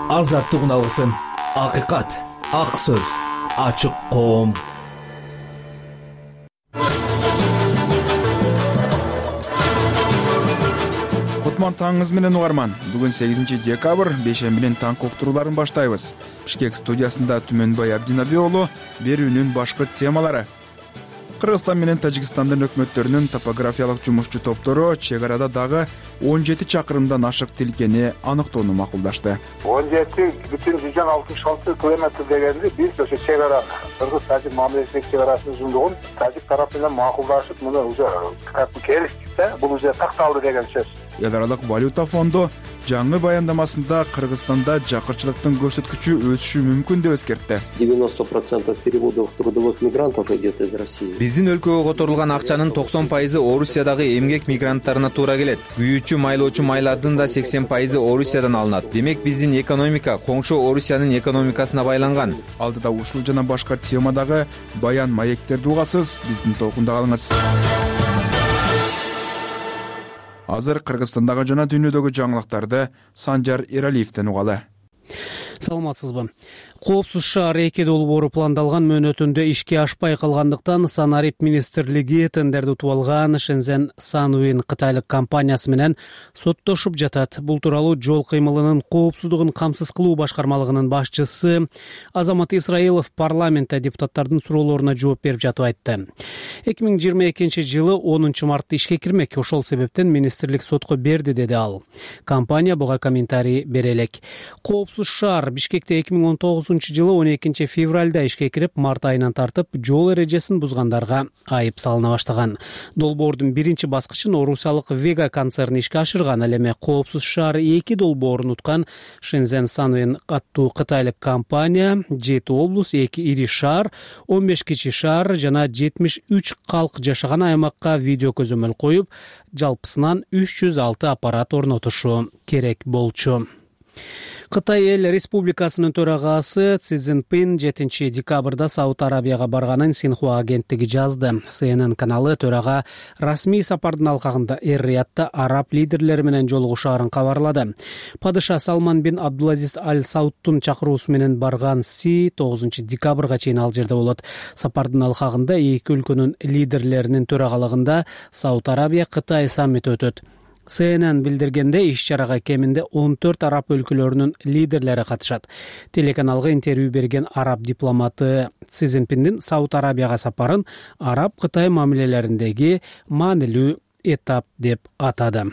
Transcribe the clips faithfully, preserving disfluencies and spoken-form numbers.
азаттык алгысың, акыйкат, ак сөз, ачык коом. Кутман таңыңыз менен угарман. Бүгүн сегизинчи декабрь, бешемби менен таң уктурууларын баштайбыз. Бишкек студиясында Түмөнбай Абдинаби уулу берүүнүн башкы темалары. Кыргызстан менен Тажикстандын өкмөттөрүнүн топографиялык жумушчу топтору чек арада дагы он жети чакырымдан ашык тилкени аныктоону макулдашты. он жети бүтүн жүздөн алтымыш алты километр дегенде биз ошо чек ара Кыргыз-Тажик мамилесиндеги чек арасынын узундугун Тажик тарапы менен макулдашып, муну уже келиштик да, бул уже такталды деген сөз. Эл аралык валюта фонду жаңы баяндамасында Кыргызстанда жакырчылыктын көрсөткүчү өсүшү мүмкүн деп эскертти. девяносто процентов переводов трудовых мигрантов идет из России. Биздин өлкөгө которулган акчанын токсон пайызы Орусиядагы эмгек мигранттарына туура келет. Күйүүчү майлоочу майлардын да сексен пайызы Орусиядан алынат. Демек биздин экономика коңшу Орусиянын экономикасына байланган. Алдыда ушул жана башка темадагы баян маектерди угасыз, биздин толкунда калыңыз. Азыр Кыргызстандагы жана дүйнөдөгү жаңылыктарды Санжар Эралиевден угалы. Саламатсызбы? Коопсуз шаар эки долбоору пландалган мөөнөтүндө ишке ашпай калгандыктан Санарип министрлиги тендерди утуп алган Шензен Сануин кытайлык компаниясы менен соттошуп жатат. Бул тууралуу жол кыймылынын коопсуздугун камсыз кылуу башкармалыгынын башчысы Азамат Исраилов парламентте депутаттардын суроолоруна жооп берип жатып айтты. эки миң жыйырма экинчи жылы онунчу мартта ишке кирмек. Ошол себептен министрлик сотко берди, деди ал. Компания буга комментарий бере элек. Коопсуз шаар Бишкекте эки миң он тогузунчу жылы он экинчи февралда ишке кирип, март айынан тартып жол эрежесин бузгандарга айып салына баштаган. Долбоордун биринчи баскычын Орусиялык Вега концерни ишке ашырган. Ал эми Коопсуз шаар эки долбоорун уткан Шензен Сануин аттуу кытайлык компания жети облус, эки ири шаар, он беш кичи шаар жана жетимиш үч калк жашаган аймакка видео көзөмөл коюп, жалпысынан үч жүз алты аппарат орнотушу керек болчу. Кытай эл республикасынын төрагасы Си Цзиньпин жетинчи декабрда Сауд Арабияга барганын Синхуа агенттиги жазды. Си Эн Эн каналы төрага расмий сапардын алкагында Эр-Риядта араб лидерлери менен жолугушаарын кабарлады. Падыша Салман бин Абдулазиз Аль Саудтун чакыруусу менен барган Си тогузунчу декабрга чейин ал жерде болот. Сапардын алкагында эки өлкөнүн лидерлеринин төрагалыгында Сауд Арабия Кытай саммити өтөт. Си Эн Эн билдиргенде иш-чарага кеминде он төрт араб өлкөлөрүнүн лидерлери катышат. Телеканалга интервью берген араб дипломаты Си Цзиньпиндин Сауд Арабияга сапарын араб-Кытай мамилелериндеги маанилүү этап деп атады.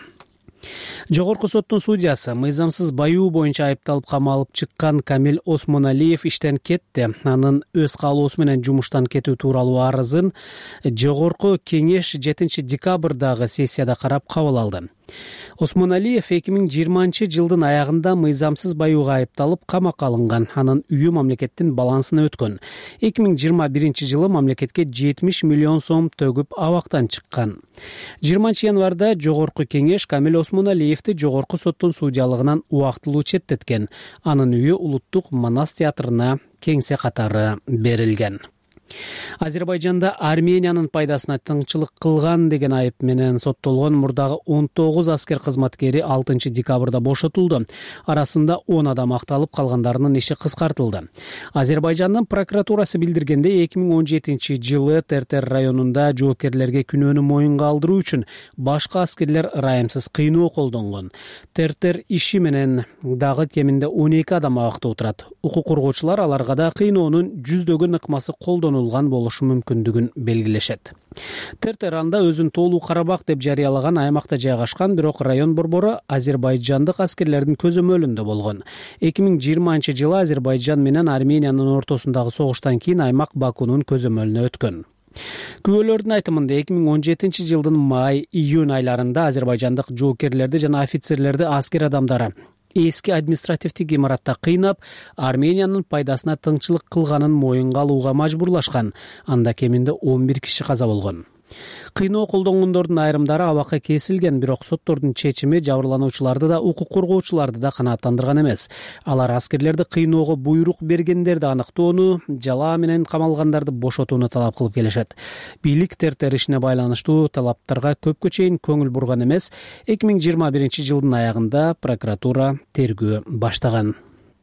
Жогорку соттун судьясы мыйзамсыз баюу боюнча айыпталып камалып чыккан Камил Осмоналиев иштен кетти. Анын өз каалоосу менен жумуштан кетүү тууралуу арызын Жогорку кеңеш жетинчи декабрдагы сессияда карап кабыл алды. Осмоналиев эки миң жыйырманчы жылдын аягында мыйзамсыз баюуга айыпталып камакка алынган. Анын үйү мамлекеттин балансына өткөн. эки миң жыйырма биринчи жылы мамлекетке жетимиш миллион сом төгүп абактан чыккан. жыйырманчы январда Жогорку кеңеш Камил Осмоналиевди Жогорку соттун судьялыгынан убактылуу четтеткен. Анын үйү Улуттук Манас театрына кеңсе катары берилген. Азербайжанда Армениянын пайдасына тыңчылык кылган деген айып менен соттолгон мурдагы он тогуз аскер кызматкери алтынчы декабрда бошотулду. Арасында он адам акталып, калгандарынын иши кыскартылды. Азербайжандын прокуратурасы билдиргенде эки миң он жетинчи жылы Тертер районунда жоокерлерге күнөөнү моюнга алдыруу үчүн башка аскерлер ырайымсыз кыйноо колдонгон. Тертер иши менен дагы кеминде он эки адам абакта отурат. Укук коргоочулар аларга да кыйноонун жүздөгөн ыкмасы колдонулган болушу мүмкүндүгүн белгилешет. Тертер анда өзүн толуу Карабак деп жарыялаган аймакта жайгашкан, бирок район борбору азербайжандык аскерлердин көзөмөлүндө болгон. эки миң жыйырманчы жылы Азербайжан менен Армениянын ортосундагы согуштан кийин аймак Бакунун көзөмөлүнө өткөн. Күбөлөрдүн айтымында эки миң он жетинчи жылдын май-июнь айларында азербайжандык жоокерлерди жана офицерлерди аскер адамдары эски административдик имаратта кыйнап, Армениянын пайдасына тыңчылык кылганын моюнга алууга мажбурлашкан. Анда кеминде он бир киши каза болгон. Кыйноо колдонгондордун айрымдары абакка кесилген, бирок соттордун чечими жабырлануучуларды да, укук коргоочуларды да канааттандырган эмес. Алар аскерлерди кыйноого буйрук бергендерди аныктоону, жала менен камалгандарды бошотууну талап кылып келишет. Бийлик Тертер ишине байланыштуу талаптарга көпкө чейин көңүл бурган эмес. эки миң жыйырма биринчи жылдын аягында прокуратура тергөө баштаган.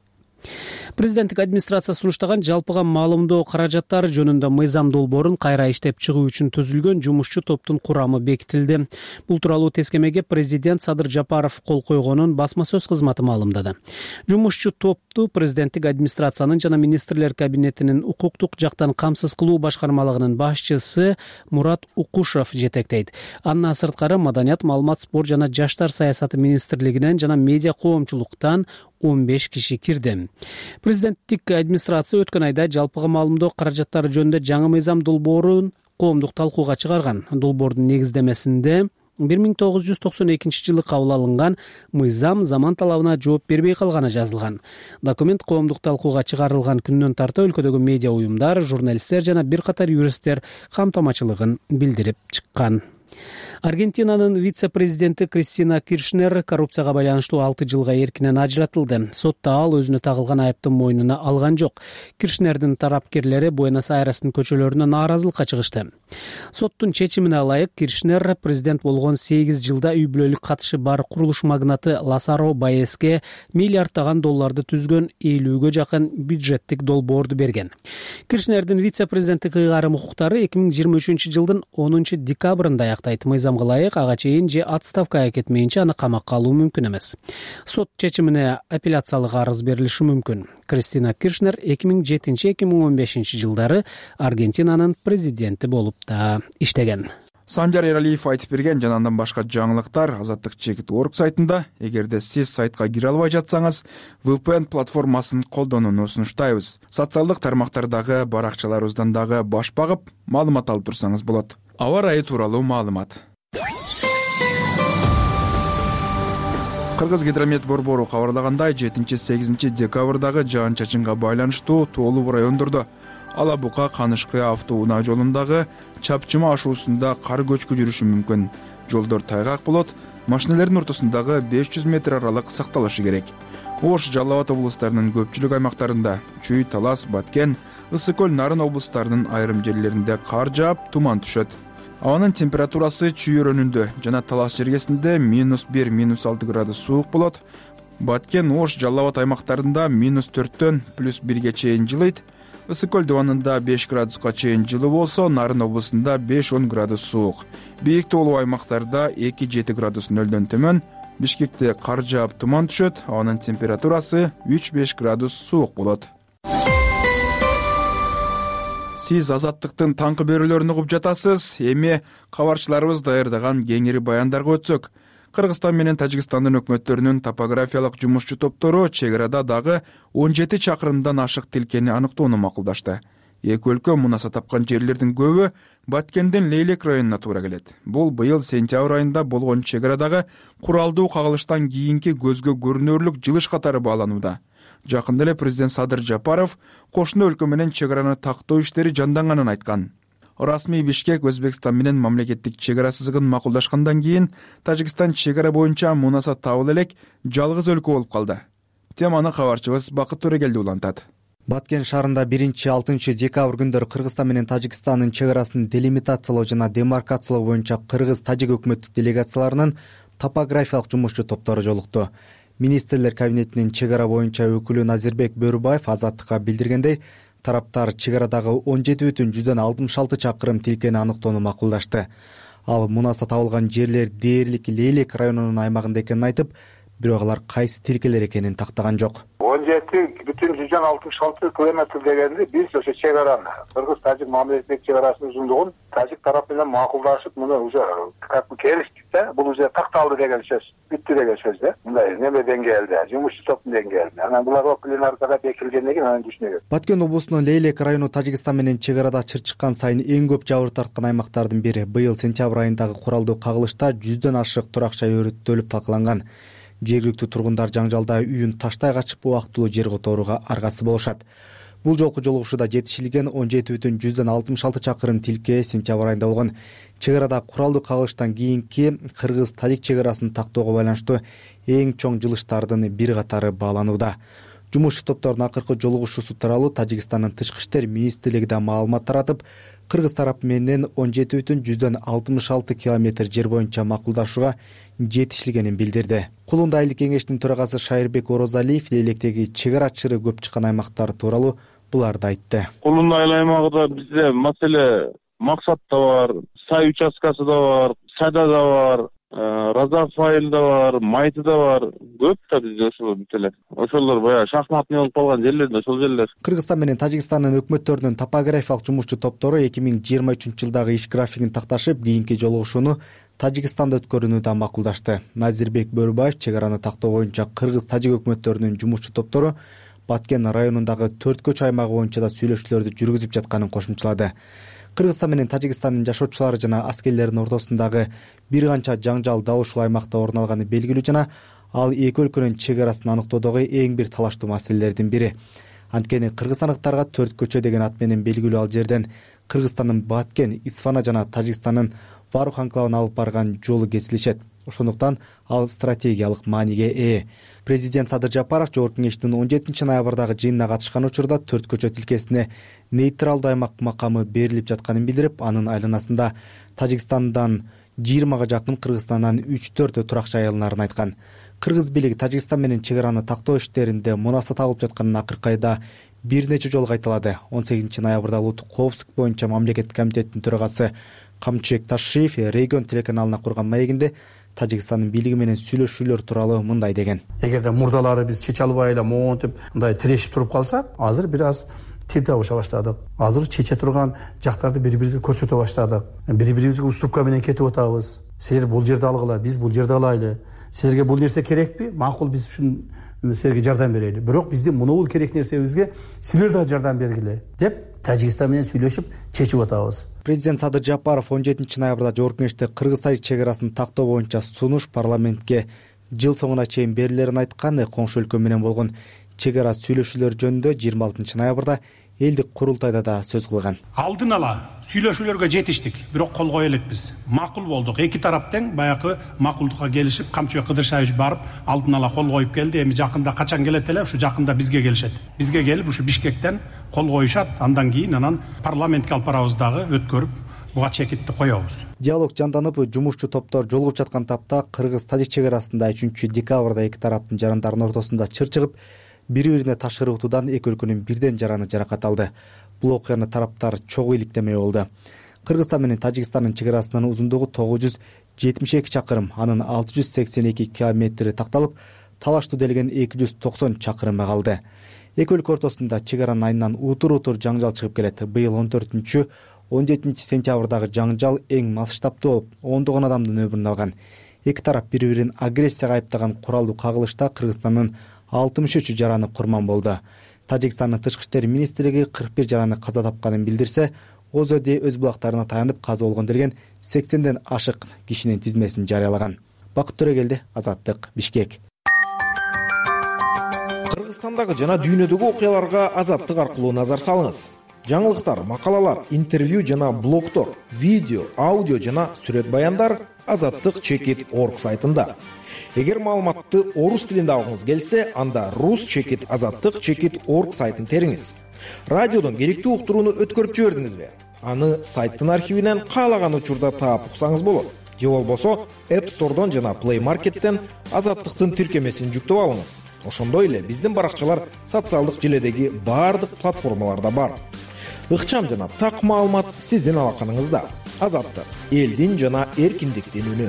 Президенттик администрация сунуштаган жалпыга маалымдоо каражаттары жөнүндө мыйзам долбоорун кайра иштеп чыгуу үчүн түзүлгөн жумушчу топтун курамы бекитилди. Бул тууралуу тескемеге президент Садыр Жапаров кол койгонун басма сөз кызматы маалымдады. Жумушчу топту президенттик администрациянын жана министрлер кабинетинин укуктук жактан камсыз кылуу башкармалыгынын башчысы Мурат Укушев жетектейт. Андан сырткары маданият, маалымат, спорт жана жаштар саясаты министрлигинен жана медиа коомчулуктан он беш киши кирди. Президенттик администрация өткөн айда жалпыга маалымдоо каражаттары жөнүндө жаңы мыйзам долбоорун коомдук талкууга чыгарган. Долбоордун негиздемесинде бир миң тогуз жүз токсон экинчи жылы кабыл алынган мыйзам заман талабына жооп бербей калганы жазылган. Документ коомдук талкууга чыгарылган күндөн тарта өлкөдөгү медиа уюмдар, журналисттер жана бир катар юристтер камтамачылыгын билдирип чыккан. Аргентинанын вице-президенти Кристина Киршнер коррупцияга байланыштуу алты жылга эркинен ажыратылды. Сотто ал өзүнө тагылган айыптын мойнуна алган жок. Киршнердин тарапкерлери Буэнос-Айрестин көчөлөрүнө нааразылыкка чыгышты. Соттун чечимине ылайык Киршнер президент болгон сегиз жылда үй бүлөлүк катышы бар курулуш магнаты Ласаро Баеске миллиарддаган долларды түзгөн элүүгө жакын бюджеттик долбоорду берген. Киршнердин вице-президенттик ыйгарым укуктары эки миң жыйырма үчүнчү жылдын онунчу декабрында аяктайт. Мыйзамга ылайык ага чейин же отставкага кетмейинче аны камакка алуу мүмкүн эмес. Сот чечимине апелляциялык арыз берилиши мүмкүн. Кристина Киршнер эки миң жетинчи эки миң он бешинчи жылдары Аргентинанын президенти болуп да иштеген. Санжар Эралиев айтып берген жана андан башка жаңылыктар азаттык чекит точка орг сайтында. Эгерде сиз сайтка кире албай жатсаңыз, ви пи эн платформасын колдонууну сунуштайбыз. Социалдык тармактардагы баракчаларыбыздан дагы баш багып, маалымат алып турсаңыз болот. Аба ырайы тууралуу маалымат. Кыргыз гидромет борбору кабарлагандай, жетинчи сегизинчи декабрдагы жаан-чачынга байланыштуу Тоолуу райондордо Ала Бука Канышкы автоунаа жолундагы Чапчыма ашуусунда кар көчкү жүрүшү мүмкүн. Жолдор тайгак болот, машиналардын ортосундагы беш жүз метр аралык сакталышы керек. Ош, Жалал Абад облустарынын көпчүлүк аймактарында, Чүй, Талас, Баткен, Ысык көл, Нарын облустарынын айрым жерлеринде кар жаап, туман түшөт. Абанын температурасы Чүй өрөөнүндө жана Талас жергесинде минус бир минус алты градус суук болот. Баткен, Ош, Жалал Абад аймактарында минус төрттөн плюс бирге чейин жылыйт. Ысык көл дубанында беш градуска чейин жылуу болсо, Нарын облусунда беш он градус суук. Бийик тоолуу аймактарда эки жети градус нөлдөн төмөн. Бишкекте кар жаап, туман түшөт. Анын температурасы үч беш градус суук болот. Сиз азаттыктын таңкы берүүлөрүн угуп жатасыз. Эми кабарчыларыбыз даярдаган кеңири баяндарга өтсөк. Кыргызстан менен Тажикстандын өкмөттөрүнүн топографиялык жумушчу топтору чек арада дагы он жети чакырымдан ашык тилкени аныктоону макулдашты. Эки өлкө мунаса тапкан жерлердин көбү Баткендин Лейлек районуна туура келет. Бул быйыл сентябрь айында болгон чек арадагы куралдуу кагылыштан кийинки көзгө көрүнөрлүк жылыш катары бааланууда. Жакында эле президент Садыр Жапаров кошуна өлкө менен чек араны тактоо иштери жанданганын айткан. Расмий Бишкек Өзбекстан менен мамлекеттик чек ара сызыгын макулдашкандан кийин Тажикстан чек ара боюнча мунаса табыл элек жалгыз өлкө болуп калды. Теманы кабарчыбыз Бакыт Төрегелди улантат. Баткен шаарында биринчи алтынчы декабрь күндөрү Кыргызстан менен Тажикстандын чек арасын делимитациялоо жана демаркациялоо боюнча кыргыз-тажик өкмөттүк делегацияларынын топографиялык жумушчу топтору жолукту. Министрлер кабинетинин чек ара боюнча өкүлү Назирбек Бөрүбаев азаттыкка билдиргендей, тараптар чек арадагы он жети бүтүн жүздөн алтымыш алты чакырым тилкени аныктоону макулдашты. Ал мунаса табылган жерлер дээрлик Лейлек районунун аймагында экенин айтып, бирок алар кайсы тилкелер экенин тактаган жок. он жети бүтүн жүздөн алтымыш алты километр дегенде биз ошо чек араны кыргыз-тажик мамилесиндеги чек арасынын узундугун тажик тарапы менен макулдашып, муну уже как бы келиштик да, бул уже такталды деген сөз, бүттү деген сөз да. Мындай неме деңгээлде, жумушчу топтун деңгээлинде. Анан булар пленаркада бекилгенден кийин анан түшүнөгөт. Баткен облусунун Лейлек району Тажикстан менен чек арада чырчыккан сайын эң көп жабыр тарткан аймактардын бири. Быйыл сентябрь айындагы куралдуу кагылышта жүздөн ашык туракча өрүттөлүп талкаланган. Жергиликтүү тургундар жаңжалда үйүн таштай качып убактылуу жер которууга аргасы болушат. Бул жолку жолугушууда жетишилген он жети бүтүн жүздөн алтымыш алты чакырым тилке сентябрь айында болгон. Чек арада куралдуу кагылыштан кийинки кыргыз-тажик чек арасын тактоого байланыштуу эң чоң жылыштардын бир катары бааланууда. жумушчу топтордун акыркы жолугушуусу тууралуу Тажикстандын тышкы иштер министрлиги да маалымат таратып, кыргыз тарапы менен он жети бүтүн жүздөн алтымыш алты километр жер боюнча макулдашууга жетишилгенин билдирди. Кулунда айылдык кеңештин төрагасы Шайырбек Орозалиев электеги чек ара чыры көп чыккан аймактар тууралуу буларды айтты. Кулунда айыл аймагында бизде маселе максат да бар, сай участкасы да бар, сада да бар, Разафайл да бар, Майты да бар. Көп да бизде ошол бүт эле. Ошолор баягы шахматный болуп калган жерлер да ошол жерлер. Кыргызстан менен Тажикстандын өкмөттөрүнүн топографиялык жумушчу топтору эки миң жыйырма үчүнчү жылдагы иш графигин такташып, кийинки жолугушууну Тажикстанда өткөрүүнү да макулдашты. Назирбек Бөрүбаев чек араны тактоо боюнча кыргыз-тажик өкмөттөрүнүн жумушчу топтору Баткен районундагы төрт көчө аймагы боюнча да сүйлөшүүлөрдү жүргүзүп жатканын кошумчалады. Кыргызстан менен Тажикстандын жашоочулары жана аскерлердин ортосундагы бир канча жаңжал дал ушул аймакта орун алганы белгилүү жана ал эки өлкөнүн чек арасын аныктоодогу эң бир талаштуу маселелердин бири. Анткени кыргызстандыктарга төрт көчө деген ат менен белгилүү ал жерден Кыргызстандын Баткен, Исфана жана Тажикстандын Варух анклавына алып барган жолу кесилишет. Ошондуктан ал стратегиялык мааниге ээ. Президент Садыр Жапаров Жогорку кеңештин он жетинчи ноябрдагы жыйынына катышкан учурда төрт көчө тилкесине нейтралдуу аймак макамы берилип жатканын билдирип, анын айланасында Тажикстандан жыйырмага жакын, Кыргызстандан үч төрт турак жай алынарын айткан. Кыргыз бийлиги Тажикстан менен чек араны тактоо иштеринде мунасат алып жатканын акыркы айда бир нече жолу кайталады. он сегизинчи ноябрда улуттук коопсуздук боюнча мамлекеттик комитеттин төрагасы Камчыбек Ташиев регион телеканалына курган маегинде Тажикстандын бийлиги менен сүйлөшүүлөр тууралуу мындай деген. Эгерде мурдалары биз чече албай эле монтип мындай тирешип туруп калсак, азыр бир аз тил табыша баштадык. Азыр чече турган жактарды бири-бирибизге көрсөтө баштадык. Бири-бирибизге уступка менен кетип атабыз. Силер бул жерди алгыла, биз бул жерди алайлы. Силерге бул нерсе керекпи? Макул, биз үчүн силерге жардам берели. Бирок биздин мунул керек нерсебизге силер да жардам бергиле деп Тажикстан менен сүйлөшүп чечип атабыз. Президент Садыр Жапаров он жетинчи ноябрда Жогорку кеңеште кыргыз-тажик чек арасын тактоо боюнча сунуш парламентке жыл соңуна чейин берилерин айткан. Коңшу өлкө менен болгон чек ара сүйлөшүүлөр жөнүндө жыйырма алтынчы ноябрда элдик курултайда да сөз кылган. Алдын ала сүйлөшүүлөргө жетиштик, бирок кол кое элекпиз. Макул болдук. Эки тарап тең баягы макулдукка келишип, Камчыбек Кыдыршаевич барып алдын ала кол коюп келди. Эми жакында качан келет эле, ушу жакында бизге келишет. Бизге келип ушу Бишкектен кол коюшат. Андан кийин анан парламентке алып барабыз дагы өткөрүп буга чекитти коебуз. Диалог жанданып, жумушчу топтор жолугуп жаткан тапта кыргыз-тажик чек арасында үчүнчү декабрда эки тараптын жарандарынын ортосунда чыр чыгып, бири-бирине ташкыры утуудан эки өлкөнүн бирден жараны жаракат алды. Бул окуяны тараптар чогуу иликтемей болду. Кыргызстан менен Тажикстандын чек арасынын узундугу тогуз жүз жетимиш эки чакырым, анын алты жүз сексен эки километри такталып, талаштуу делген эки жүз токсон чакырымы калды. Эки өлкө ортосунда чек аранын айынан утур-утур жаңжал чыгып келет. Быйыл он төртүнчү он жетинчи сентябрдагы жаңжал эң масштабтуу болуп, ондогон адамдын өмүрүн алган. Эки тарап бири-бирин агрессияга айыптаган куралдуу кагылышта Кыргызстандын алтымыш үч жараны курман болду. Тажикстандын тышкы иштер министрлиги кырк бир жараны каза тапканын билдирсе, Озоди өз булактарына таянып каза болгон делген сексенден ашык кишинин тизмесин жарыялаган. Бакыт Төрөгелди, Азаттык, Бишкек. Кыргызстандагы жана дүйнөдөгү окуяларга Азаттык аркылуу назар салыңыз. Жаңылыктар, макалалар, интервью жана блогтор, видео, аудио жана сүрөт баяндар азаттык чекит точка орг сайтында. Эгер маалыматты орус тилинде алгыңыз келсе, анда рус чекит азаттык чекит точка орг сайтын териңиз. Радиодон керектүү уктурууну өткөрүп жибердиңизби? Аны сайттын архивинен каалаган учурда таап уксаңыз болот. Же болбосо App Store'дон жана Play Market'тен азаттыктын тиркемесин жүктөп алыңыз. Ошондой эле биздин баракчалар социалдык желедеги баардык платформаларда бар. Ыкчам жана так маалымат сиздин алаканыңызда. Азаттык, элдин жана эркиндиктин үнү.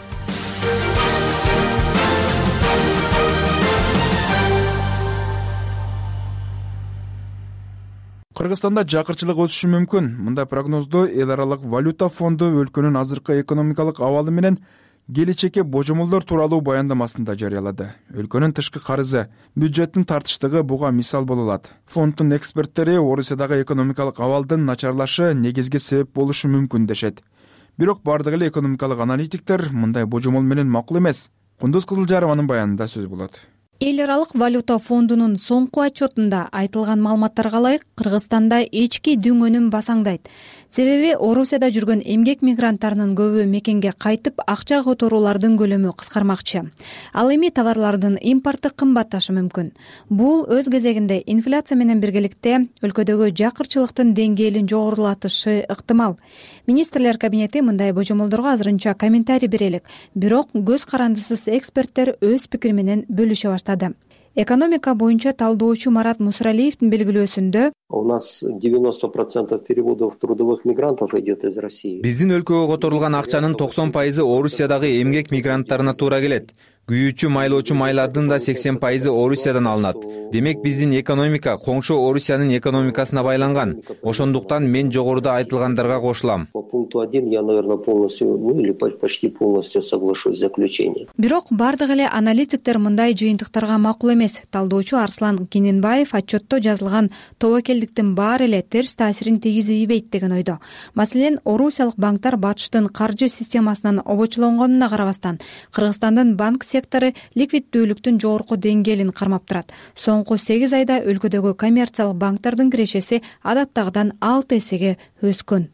Кыргызстанда жакырчылык өсүшү мүмкүн. Мындай прогнозду Эл аралык валюта фонду өлкөнүн азыркы экономикалык абалы менен келечекке божомолдор тууралуу баяндамасында жарыялады. Өлкөнүн тышкы карызы, бюджеттин тартыштыгы буга мисал боло алат. Фонддун эксперттери Орусиядагы экономикалык абалдын начарлашы негизги себеп болушу мүмкүн дешет. Бирок бардык эле экономикалык аналитиктер мындай божомол менен макул эмес. Кундуз Кызылжарованын баянында сөз болот. Эл аралык валюта фондунун соңку отчетунда айтылган маалыматтарга ылайык Кыргызстанда ички дүңөнүм басаңдайт. Себеби Орусияда жүргөн эмгек мигранттарынын көбү мекенге кайтып акча которуулардын көлөмү кыскармакчы. Ал эми товарлардын импорты кымбатташы мүмкүн. Бул өз кезегинде инфляция менен биргеликте өлкөдөгү жакырчылыктын деңгээлин жогорулатышы ыктымал. Министрлер кабинети мындай божомолдорго азырынча комментарий бере элек, бирок көз карандысыз эксперттер өз пикири менен бөлүшө баштады. Экономика боюнча талдоочу Марат Мусралиевдин белгилөөсүндө у нас девяносто процентов переводов трудовых мигрантов идет из России. Биздин өлкөгө которулган акчанын токсон пайызы Орусиядагы эмгек мигранттарына туура келет. Күйүүчү майлоочу майлардын да сексен пайызы Орусиядан алынат. Демек биздин экономика коңшу Орусиянын экономикасына байланган. Ошондуктан мен жогоруда айтылгандарга кошулам. По пункту один я, наверное, полностью, ну или почти полностью соглашусь с заключением. Бирок бардык эле аналитиктер мындай жыйынтыктарга макул эмес. Талдоочу Арслан Кененбаев отчетто жазылган тобокелдиктин баары эле терс таасирин тийгизбейт деген ойдо. Маселен, орусиялык банктар батыштын каржы системасынан обочулонгонуна карабастан, Кыргызстандын банк сектору ликвиддүүлүктүн жогорку деңгээлин кармап турат. Соңку сегиз айда өлкөдөгү коммерциялык банктардын кирешеси адаттагыдан алты эсеге өскөн.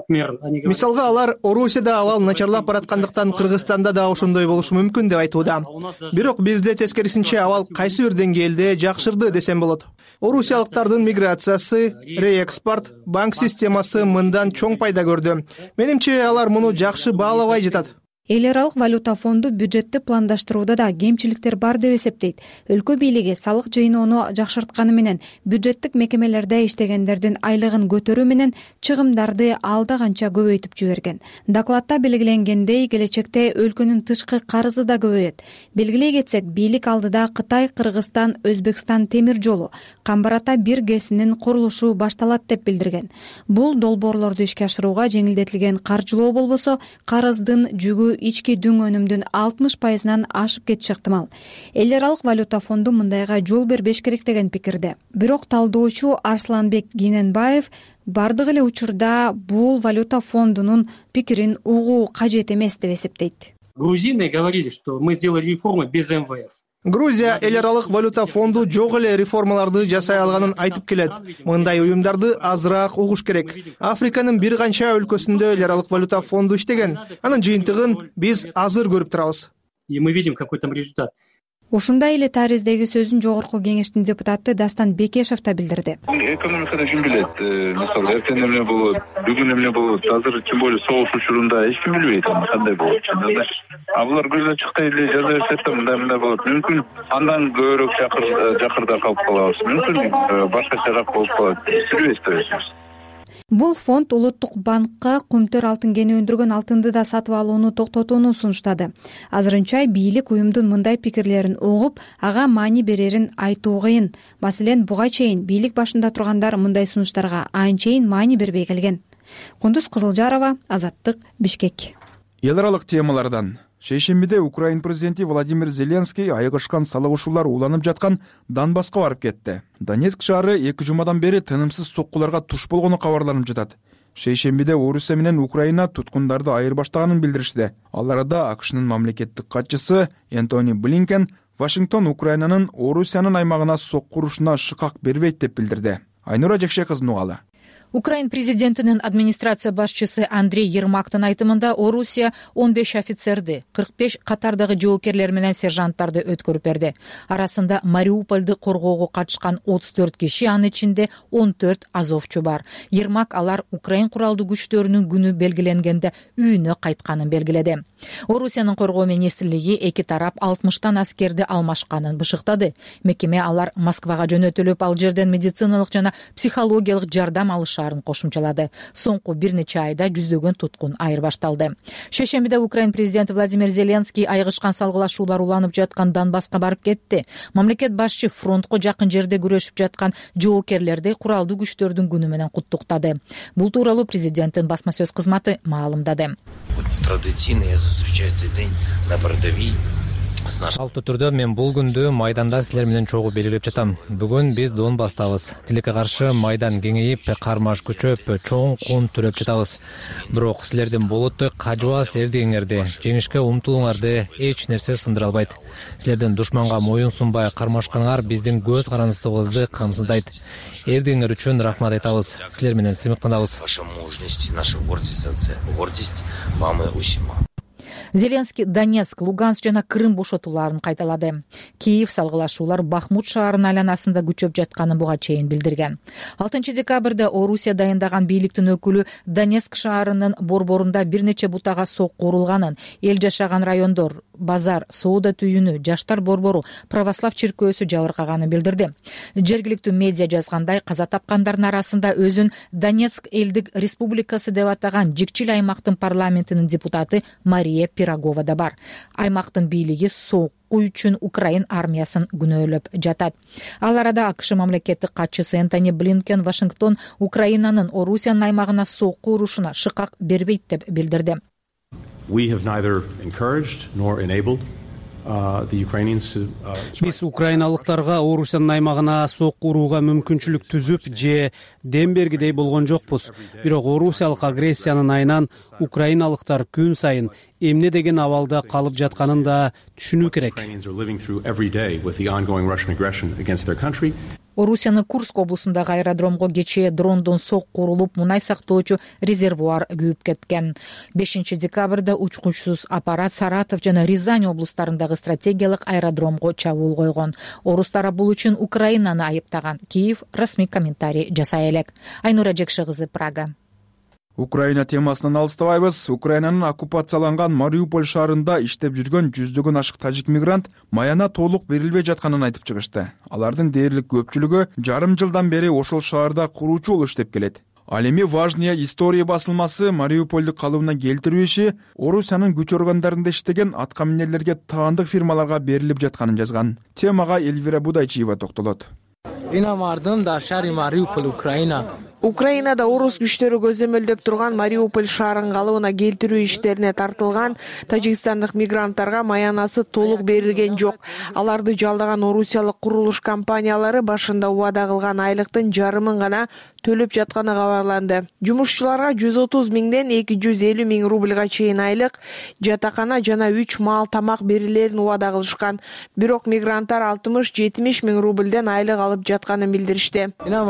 Мисалга алар Орусияда абал начарлап бараткандыктан Кыргызстанда да ошондой болушу мүмкүн деп айтууда. Бирок бизде тескерисинче абал кайсы бир деңгээлде жакшырды десем болот. Орусиялыктардын миграциясы, реэкспорт, банк системасы мындан чоң пайда көрдү. Менимче алар муну жакшы баалабай жатат. Эл аралык валюта фонду бюджетти пландаштырууда да кемчиликтер бар деп эсептейт. Өлкө бийлиги салык жыйноону жакшыртканы менен, бюджеттик мекемелерде иштегендердин айлыгын көтөрүү менен чыгымдарды алда канча көбөйтүп жиберген. Докладта белгиленгендей, келечекте өлкөнүн тышкы карызы да көбөйөт. Белгилей кетсек, бийлик алдыда Кытай, Кыргызстан, Өзбекстан темир жолу, Камбар-Ата бир гэсинин курулушу башталат деп билдирген. Бул долбоорлорду ишке ашырууга жеңилдетилген каржылоо болбосо, карыздын жүгү ички дүңөнүмдүн алтымыш пайызынан ашып кетиши ыктымал. Эл аралык валюта фонду мындайга жол бербеш керек деген пикирде. Бирок талдоочу Арсланбек Кененбаев бардык эле учурда бул валюта фондунун пикирин угуу кажет эмес деп эсептейт. Грузины говорили, что мы сделали реформы без эм вэ эф. Грузия эл аралык валюта фонду жок эле реформаларды жасай алганын айтып келет. Мындай уюмдарды азыраак угуш керек. Африканын бир канча өлкөсүндө эл аралык валюта фонду иштеген. Анын жыйынтыгын биз азыр көрүп турабыз. И мы видим какой там результат. Ушундай эле тариздеги сөзүн жогорку кеңештин депутаты Дастан Бекешев да билдирди. Экономикада ким билет? Мисалы, эртең эмне болот, бүгүн эмне болот? Азыр тем более согуш учурунда эч ким билбейт кандай болот. А булар көз ачыктай эле жаза берсек да мындай мындай болот. Мүмкүн андан көбүрөөк жакыр жакырда калып калабыз. Мүмкүн башкачараак болуп калат. Билбейбиз да. Бул фонд улуттук банкка кумтөр алтын кени өндүргөн алтынды да сатып алууну токтотууну сунуштады. Азырынча бийлик уюмдун мындай пикирлерин угуп, ага маани берерин айтуу кыйын. Маселен, буга чейин бийлик башында тургандар мындай сунуштарга анчейин маани бербей келген. Кундуз Кызылжарова, Азаттык, Бишкек. Эл аралык темалардан шейшембиде Украин президенти Владимир Зеленский айыгышкан салыгышуулар уланып жаткан Донбасска барып кетти. Донецк шаары эки жумадан бери тынымсыз соккуларга туш болгону кабарланып жатат. Шейшембиде Орусия менен Украина туткундарды айырбаштаганын билдиришти. Ал арада АКШнын мамлекеттик катчысы Энтони Блинкен Вашингтон Украинанын Орусиянын аймагына сокку урушуна шыкак бербейт деп билдирди. Айнура Жекше кызынын угалы. Украин президентинин администрация башчысы Андрей Ермактын айтымында Орусия он беш офицерди, кырк беш катардагы жоокерлер менен сержанттарды өткөрүп берди. Арасында Мариупольду коргоого катышкан отуз төрт киши, анын ичинде он төрт азовчу бар. Ермак алар Украин куралдуу күчтөрүнүн күнү белгиленгенде үйүнө кайтканын белгиледи. Орусиянын коргоо министрлиги эки тарап алтымыштан аскерди алмашканын бышыктады. Мекеме алар Москвага жөнөтүлүп, ал жерден медициналык жана психологиялык жардам алышарын кошумчалады. Соңку бир нече айда жүздөгөн туткун айырбашталды. Шейшембиде Украин президенти Владимир Зеленский айыгышкан салгылашуулар уланып жаткан Донбасска барып кетти. Мамлекет башчы фронтко жакын жерде күрөшүп жаткан жоокерлерди куралдуу күчтөрдүн күнү менен куттуктады. Бул тууралуу президенттин басма сөз кызматы маалымдады. Традиционный встречается день на передовій. Салттуу түрдө мен бул күндү майданда силер менен чогуу белгилеп жатам. Бүгүн биз Донбасстабыз. Тилекке каршы майдан кеңейип, кармаш күчөп, чоң кун төрөп жатабыз. Бирок силердин болоттой кажыбас эрдигиңерди, жеңишке умтулуңарды эч нерсе сындыра албайт. Силердин душманга моюн сунбай кармашканыңар биздин көз карандыстыгыбызды камсыздайт. Эрдигиңер үчүн рахмат айтабыз. Силер менен сыймыктанабыз. Ваша мужность, наша гордость, гордость вам и усим. Зеленский Донецк, Луганск жана Крым бошотууларын кайталады. Киев салгылашуулар Бахмут шаарынын айланасында күчөп жатканын буга чейин билдирген. алтынчы декабрда Орусия дайындаган бийликтин өкүлү Донецк шаарынын борборунда бир нече бутага сокку урулганын, эл жашаган райондор, базар, соода түйүнү, жаштар борбору, православ чиркөөсү жабыркаганын билдирди. Жергиликтүү медиа жазгандай, каза тапкандардын арасында өзүн Донецк элдик республикасы деп атаган Жикчил аймактын парламентинин депутаты Мария Пирогова да бар. Аймактын бийлиги сокку үчүн Украин армиясын күнөөлөп жатат. Ал арада АКШ мамлекеттик катчысы Энтони Блинкен Вашингтон Украинанын Орусиянын аймагына сокку урушуна шыкак бербейт деп билдирди. We have neither encouraged nor enabled uh, the Ukrainians to uh, Биз украиналыктарга Орусиянын аймагына сокку урууга мүмкүнчүлүк түзүп же дем бергидей болгон жокпуз. Бирок орусиялык агрессиянын айынан украиналыктар күн сайын эмне деген абалда калып жатканын да түшүнүү керек. Орусиянын Курск облусундагы аэродромго кечээ дрондон сокку урулуп, мунай сактоочу резервуар күйүп кеткен. бешинчи декабрда учкучсуз аппарат Саратов жана Рязань облустарындагы стратегиялык аэродромго чабуул койгон. Орус тарап бул үчүн Украинаны айыптаган. Киев расмий комментарий жасай элек. Айнура Жекши кызы, Прага. Украина темасынан алыстабайбыз. Украинанын оккупацияланган Мариуполь шаарында иштеп жүргөн жүздөгөн ашык тажик мигрант маяна толук берилбей жатканын айтып чыгышты. Алардын дээрлик көпчүлүгү жарым жылдан бери ошол шаарда куруучу болуп иштеп келет. Ал эми важная история басылмасы Мариупольду калыбына келтирүү иши Орусиянын күч органдарында иштеген аткаминерлерге таандык фирмаларга берилип жатканын жазган. Темага Эльвира Будайчиева токтолот. Иномардым да шари Мариуполь, Украина. Украинада орус күчтөрү көзөмөлдөп турган Мариуполь шаарын калыбына келтирүү иштерине тартылган тажикстандык мигранттарга маянасы толук берилген жок. Аларды жалдаган орусиялык курулуш компаниялары башында убада кылган айлыктын жарымын гана төлөп жатканы кабарланды. Жумушчуларга жүз отуз миңден эки жүз элүү миң рубльга чейин айлык, жатакана жана үч маал тамак берилерин убада кылышкан. Бирок мигранттар алтымыш жетимиш миң рубльден айлык алып жатканын билдиришти.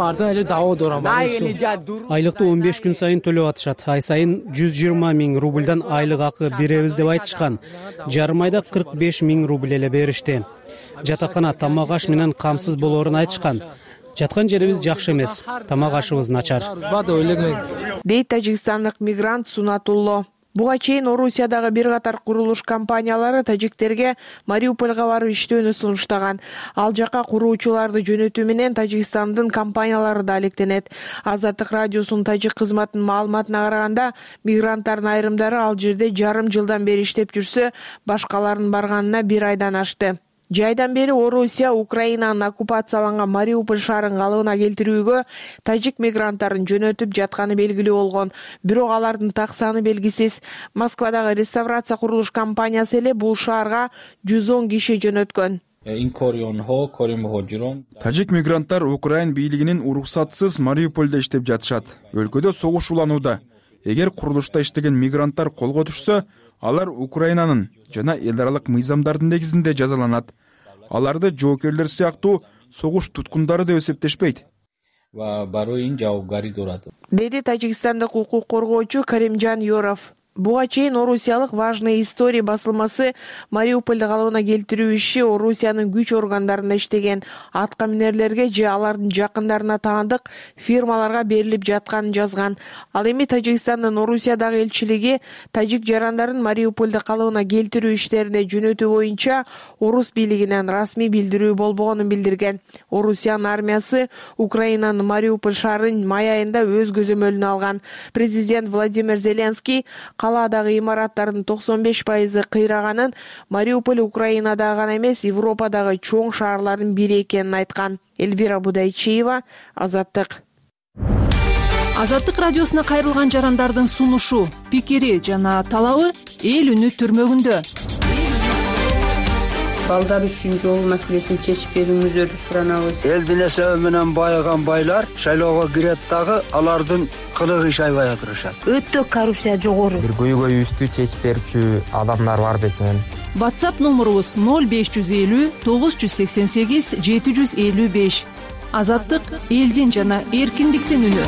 Айлыкты он беш күн сайын төлөп атышат. Ай сайын жүз жыйырма миң рубльдан айлык акы беребиз деп айтышкан. Жарым айда кырк беш миң рубль эле беришти. Жатакана, тамак аш менен камсыз болоорун айтышкан. Жаткан жерибиз жакшы эмес, тамак ашыбыз начар. Дейт тажикстандык мигрант Сунатулло. Буга чейин Орусиядагы бир катар курулуш компаниялары тажиктерге Мариупольга барып иштөөнү сунуштаган. Ал жака куруучуларды жөнөтүү менен Тажикстандын компаниялары да алектенет. Азаттык радиосунун тажик кызматынын маалыматына караганда, мигранттардын айрымдары ал жерде жарым жылдан бери иштеп жүрсө, башкаларынын барганына бир айдан ашты. Жайдан бери Орусия Украинанын оккупацияланган Мариуполь шаарын калыбына келтирүүгө тажик мигранттарын жөнөтүп жатканы белгилүү болгон. Бирок алардын так саны белгисиз. Москвадагы реставрация курулуш компаниясы эле бул шаарга жүз он киши жөнөткөн. Тажик мигранттар Украин бийлигинин уруксатсыз Мариупольдо иштеп жатышат. Өлкөдө согуш уланууда. Эгер курулушта иштеген мигранттар колго түшсө, алар Украинанын жана эл аралык мыйзамдардын негизинде жазаланат. Аларды жоокерлер сыяктуу согуш туткундары деп эсептешпейт. Деди тажикстандык укук коргоочу Каримжан Yorov. Буга чейин орусиялык важная история басылмасы Мариупольду калыбына келтирүү иши Орусиянын күч органдарында иштеген аткаминерлерге же алардын жакындарына таандык фирмаларга берилип жатканын жазган. Ал эми Тажикстандын Орусиядагы элчилиги тажик жарандарын Мариупольду калыбына келтирүү иштерине жөнөтүү боюнча орус бийлигинен расмий билдирүү болбогонун билдирген. Орусиянын армиясы Украинанын Мариуполь шаарын май айында өз көзөмөлүнө алган. Президент Владимир Зеленский калаадагы имараттардын токсон беш пайызы кыйраганын, Мариуполь Украинадагы гана эмес, Европадагы чоң шаарлардын бири экенин айткан. Эльвира Будайчиева, Азаттык. Азаттык радиосуна кайрылган жарандардын сунушу, пикири жана талабы эл үнү түрмөгүндө. балдар үчүн жол маселесин чечип берүүңүздөрдү суранабыз. Элдин эсеби менен байыган байлар шайлоого кирет дагы алардын кылыгы иш аябай турушат. Өтө коррупция жогору. Бир көйгөйүбүздү чечип берчү адамдар бар бетинен. WhatsApp номерубуз ноль беш жүз элүү тогуз жүз сексен сегиз жети жүз элүү беш. Азаттык элдин жана эркиндиктин үнү.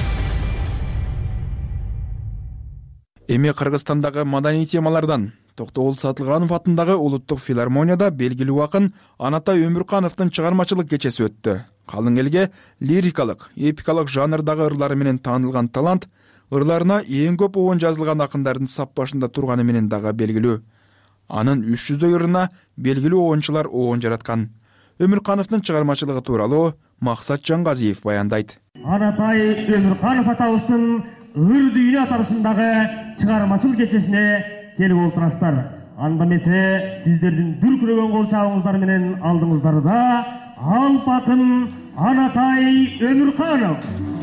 Эми Кыргызстандагы маданий темалардан Токтогул Сатылганов атындагы улуттук филармонияда белгилүү акын Анатай Өмүркановдун чыгармачылык кечеси өттү. Калың элге лирикалык, эпикалык жанрдагы ырлары менен таанылган талант ырларына эң көп обон жазылган акындардын сап башында турганы менен дагы белгилүү. Анын үч жүздөй ырына белгилүү оончулар оон жараткан. Өмүркановдун чыгармачылыгы тууралуу Максат Жангазиев баяндайт. Анатай Өмүрканов атабыздын ыр дүйнө аталышындагы чыгармачыл кечесине келип олтурасыздар. Анда эмесе сиздердин дүркүрөгөн кол чабыңыздар менен алдыңыздарда алп акын Анатай Өмүрканов.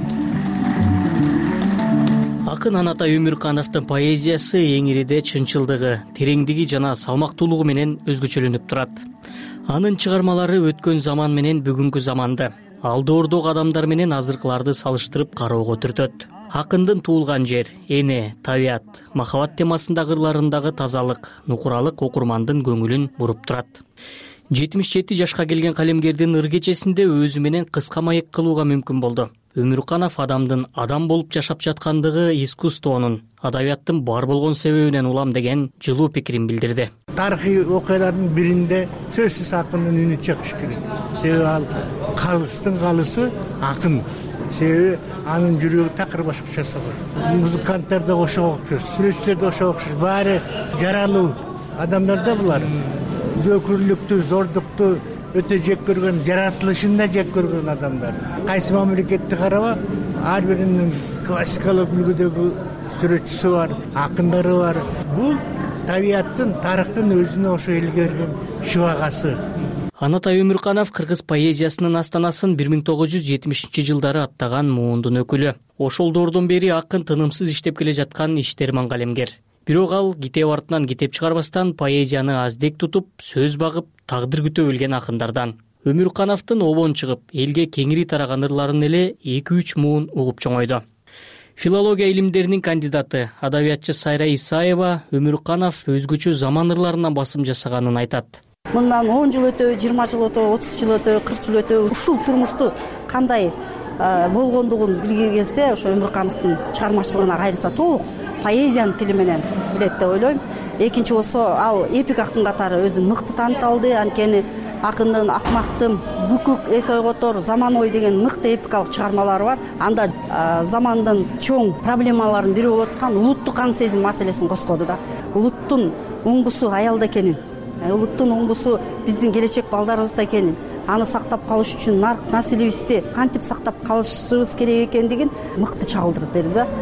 Акын Анатай Өмүркановдун поэзиясы эңириде чынчылдыгы, тереңдиги жана салмактуулугу менен өзгөчөлөнүп турат. Анын чыгармалары өткөн заман менен бүгүнкү заманды, алды ордок адамдар менен азыркыларды салыштырып кароого түртөт. Акындын туулган жер, эне, табият, махабат темасындагы ырларындагы тазалык, нукуралык окурмандын көңүлүн буруп турат. жетимиш жети жашка келген калемгердин ыр кечесинде өзү менен кыска маек кылууга мүмкүн болду. Өмүрканов адамдын адам болуп жашап жаткандыгы искусствонун, адабияттын бар болгон себебинен улам деген жылуу пикирин билдирди. Тарыхый окуялардын биринде сөзсүз акындын үнү чыгыш керек. Себеби ал калыстын калысы акын. Себеби анын жүрөгү такыр башкача согот. Музыканттар да ошого окшош, сүрөтчүлөр да ошого окшош. Баары жаралуу адамдар да булар. Зөкүрлүктү, зордукту өтө жек көргөн, жаратылышында жек көргөн адамдар. Кайсы мамлекетти караба, ар биринин классикалык үлгүдөгү сүрөтчүсү бар, акындары бар. Бул табияттын, тарыхтын өзүнө ошо элге берген шыбагасы. Анатай Өмүрканов кыргыз поэзиясынын астанасын бир миң тогуз жүз жетимишинчи жылдары аттаган муундун өкүлү. Ошолдордон бери акын тынымсыз иштеп келе жаткан иштерман калемгер. Бирок ал китеп артынан китеп чыгарбастан поэзияны аздек тутуп, сөз багып, тагдыр күтө билген акындардан. Өмүркановдун обон чыгып, элге кеңири тараган ырларын эле эки үч муун угуп чоңойду. Филология илимдеринин кандидаты, адабиятчы Сайра Исаева Өмүрканов өзгөчө заман ырларына басым жасаганын айтат. Мындан он жыл өтө, жыйырма жыл өтө, отуз жыл өтө, кырк жыл өтө ушул турмушту кандай болгондугун билге келсе, ошо Өмүркановдун чыгармачылыгына кайрылса толук поэзиянын тили менен билет деп ойлойм. Экинчи болсо, ал эпик акын катары өзүн мыкты таныта алды. Анткени акындын Акмактын, Бүкүк, Эс ойготор, Заман ой деген мыкты эпикалык чыгармалары бар. Анда замандын чоң проблемаларынын бири болуп аткан улуттук ан сезим маселесин коскоду да. Улуттун оңгусу аялда экенин, улуттун оңгусу биздин келечек балдарыбызда экенин, аны сактап калыш үчүн нарк населибизди кантип сактап калышыбыз керек экендигин мыкты чагылдырып берди да.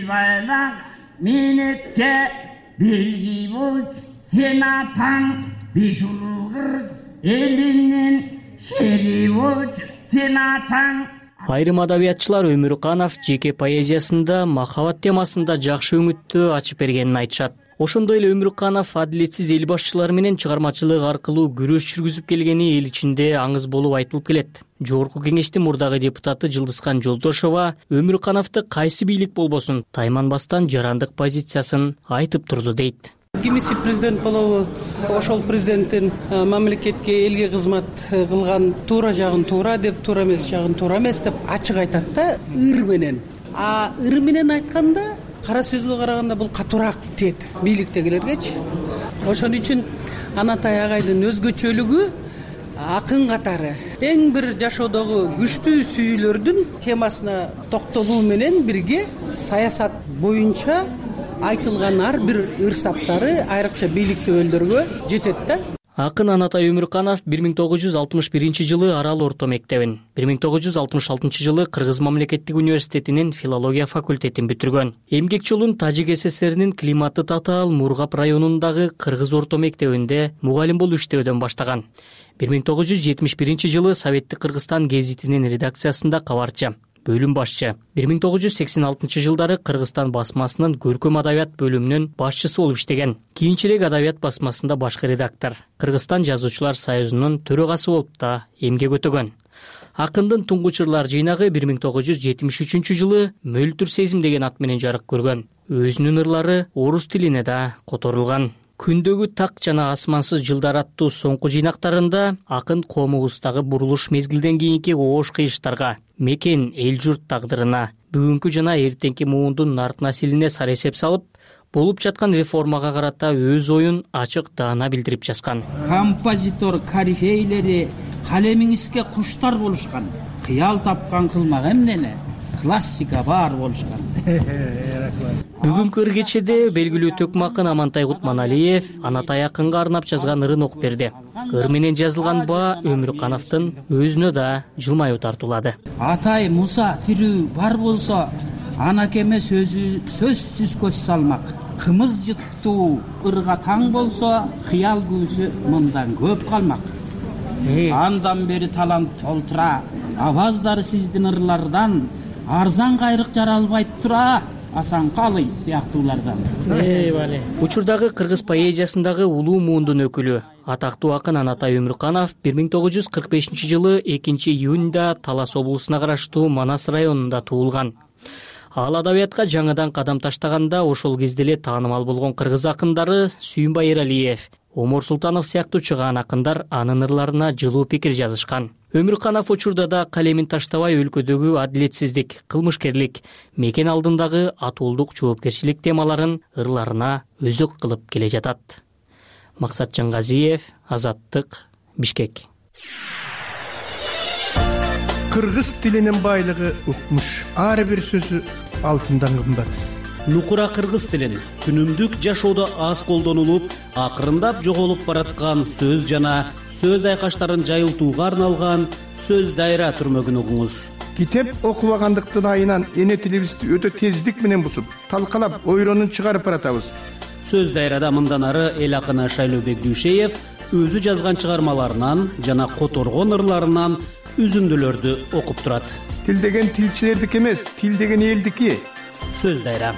Минетке билги болч сен атаң, бишулу кыргыз элинин шери болч сен атаң. Айрым адабиятчылар Өмүрканов жеке поэзиясында махабат темасында жакшы үмүттү ачып бергенин айтышат. Ошондой эле Өмүрканов адилетсиз эл башчылары менен чыгармачылык аркылуу күрөш жүргүзүп келгени эл ичинде аңыз болуп айтылып келет. Жогорку кеңештин мурдагы депутаты Жылдызкан Жолдошова Өмүркановду кайсы бийлик болбосун тайманбастан жарандык позициясын айтып турду дейт. Кимиси президент болобу, ошол президенттин мамлекетке, элге кызмат кылган туура жагын туура деп, туура эмес жагын туура эмес деп ачык айтат да, ыр менен. А ыр менен айтканда кара сөзгө караганда бул катуураак тиет бийликтегилергечи. Ошон үчүн Анатай агайдын өзгөчөлүгү акын катары эң бир жашоодогу күчтүү сүйүүлөрдүн темасына токтолуу менен бирге саясат боюнча айтылган ар бир ыр саптары айрыкча бийликтөөлдөргө жетет да. Акын Анатай Өмүрканов бир миң тогуз жүз алтымыш биринчи жылы Арал орто мектебин, бир миң тогуз жүз алтымыш алтынчы жылы Кыргыз мамлекеттик университетинин филология факультетин бүтүргөн. Эмгек жолун Тажик СССРинин климаты татаал Мургап районундагы Кыргыз орто мектебинде мугалим болуп иштөөдөн баштаган. бир миң тогуз жүз жетимиш биринчи жылы Советтик Кыргызстан гезитинин редакциясында кабарчы. бөлүм башчы. бир миң тогуз жүз сексен алтынчы жылдары Кыргызстан басмасынын көркөм адабият бөлүмүнүн башчысы болуп иштеген. Кийинчерээк адабият басмасында башкы редактор, Кыргызстан жазуучулар союзунун төрагасы болуп да эмгек өтөгөн. Акындын туңгуч ырлар жыйнагы бир миң тогуз жүз жетимиш үчүнчү жылы Мөлтүр сезим деген ат менен жарык көргөн. Өзүнүн ырлары орус тилине да которулган. Күндөгү так жана асмансыз жылдар аттуу соңку жыйнактарында акын коомубуздагы бурулуш мезгилден кийинки оош кыйыштарга, мекен эл журт тагдырына, бүгүнкү жана эртеңки муундун нарк насилине сар эсеп салып, болуп жаткан реформага карата өз оюн ачык даана билдирип жазган. Композитор корифейлери калемиңизге куштар болушкан, кыял тапкан кылмак эмнени классика бар болушкан. Бүгүнкү ыргечеде белгилүү төкмө акын Амантай Кутманалиев Анатай акынга арнап жазган ырын окуп берди. Ыр менен жазылган ба Өмүркановдун өзүнө да жылмаюу тартуулады. Атай Муса тирүү бар болсо, анакеме сөзү сөзсүз көз салмак. Кымыз жыттуу ырга таң болсо, кыял күүсү мындан көп калмак. Андан бери талант толтура, аваздары сиздин ырлардан арзан кайрык жаралбайт тура. Асан Калый сыяктуулардан. Учурдагы кыргыз поэзиясындагы улуу муундун өкүлү, атактуу акын Анатай Өмүрканов бир миң тогуз жүз кырк бешинчи жылы экинчи июнда Талас облусуна караштуу Манас районунда туулган. Ал адабиятка жаңыдан кадам таштаганда ошол кезде эле таанымал болгон кыргыз акындары Сүйүнбай Эралиев, Омор Султанов сыяктуу чыгаан акындар анын ырларына жылуу пикир жазышкан. Өмүрканов учурда да калемин таштабай өлкөдөгү адилетсиздик, кылмышкерлик, мекен алдындагы атуулдук жоопкерчилик темаларын ырларына өзөк кылып келе жатат. Максат Жаңгазиев, Азаттык, Бишкек. Кыргыз тилинин байлыгы укмуш, ар бир сөзү алтындан кымбат. Нукура кыргыз тилин күнүмдүк жашоодо аз колдонулуп, акырындап жоголуп бараткан сөз жана сөз айкаштарын жайылтууга арналган сөз дайра түрмөгүн угуңуз. Китеп окубагандыктын айынан эне тилибизди өтө тездик менен бусуп, талкалап, ойронун чыгарып баратабыз. Сөз дайрада мындан ары эл акыны Шайлообек Дүйшеев өзү жазган чыгармаларынан жана которгон ырларынан үзүндүлөрдү окуп турат. Тил деген тилчилердики эмес, тил деген элдики. Сөз дайра.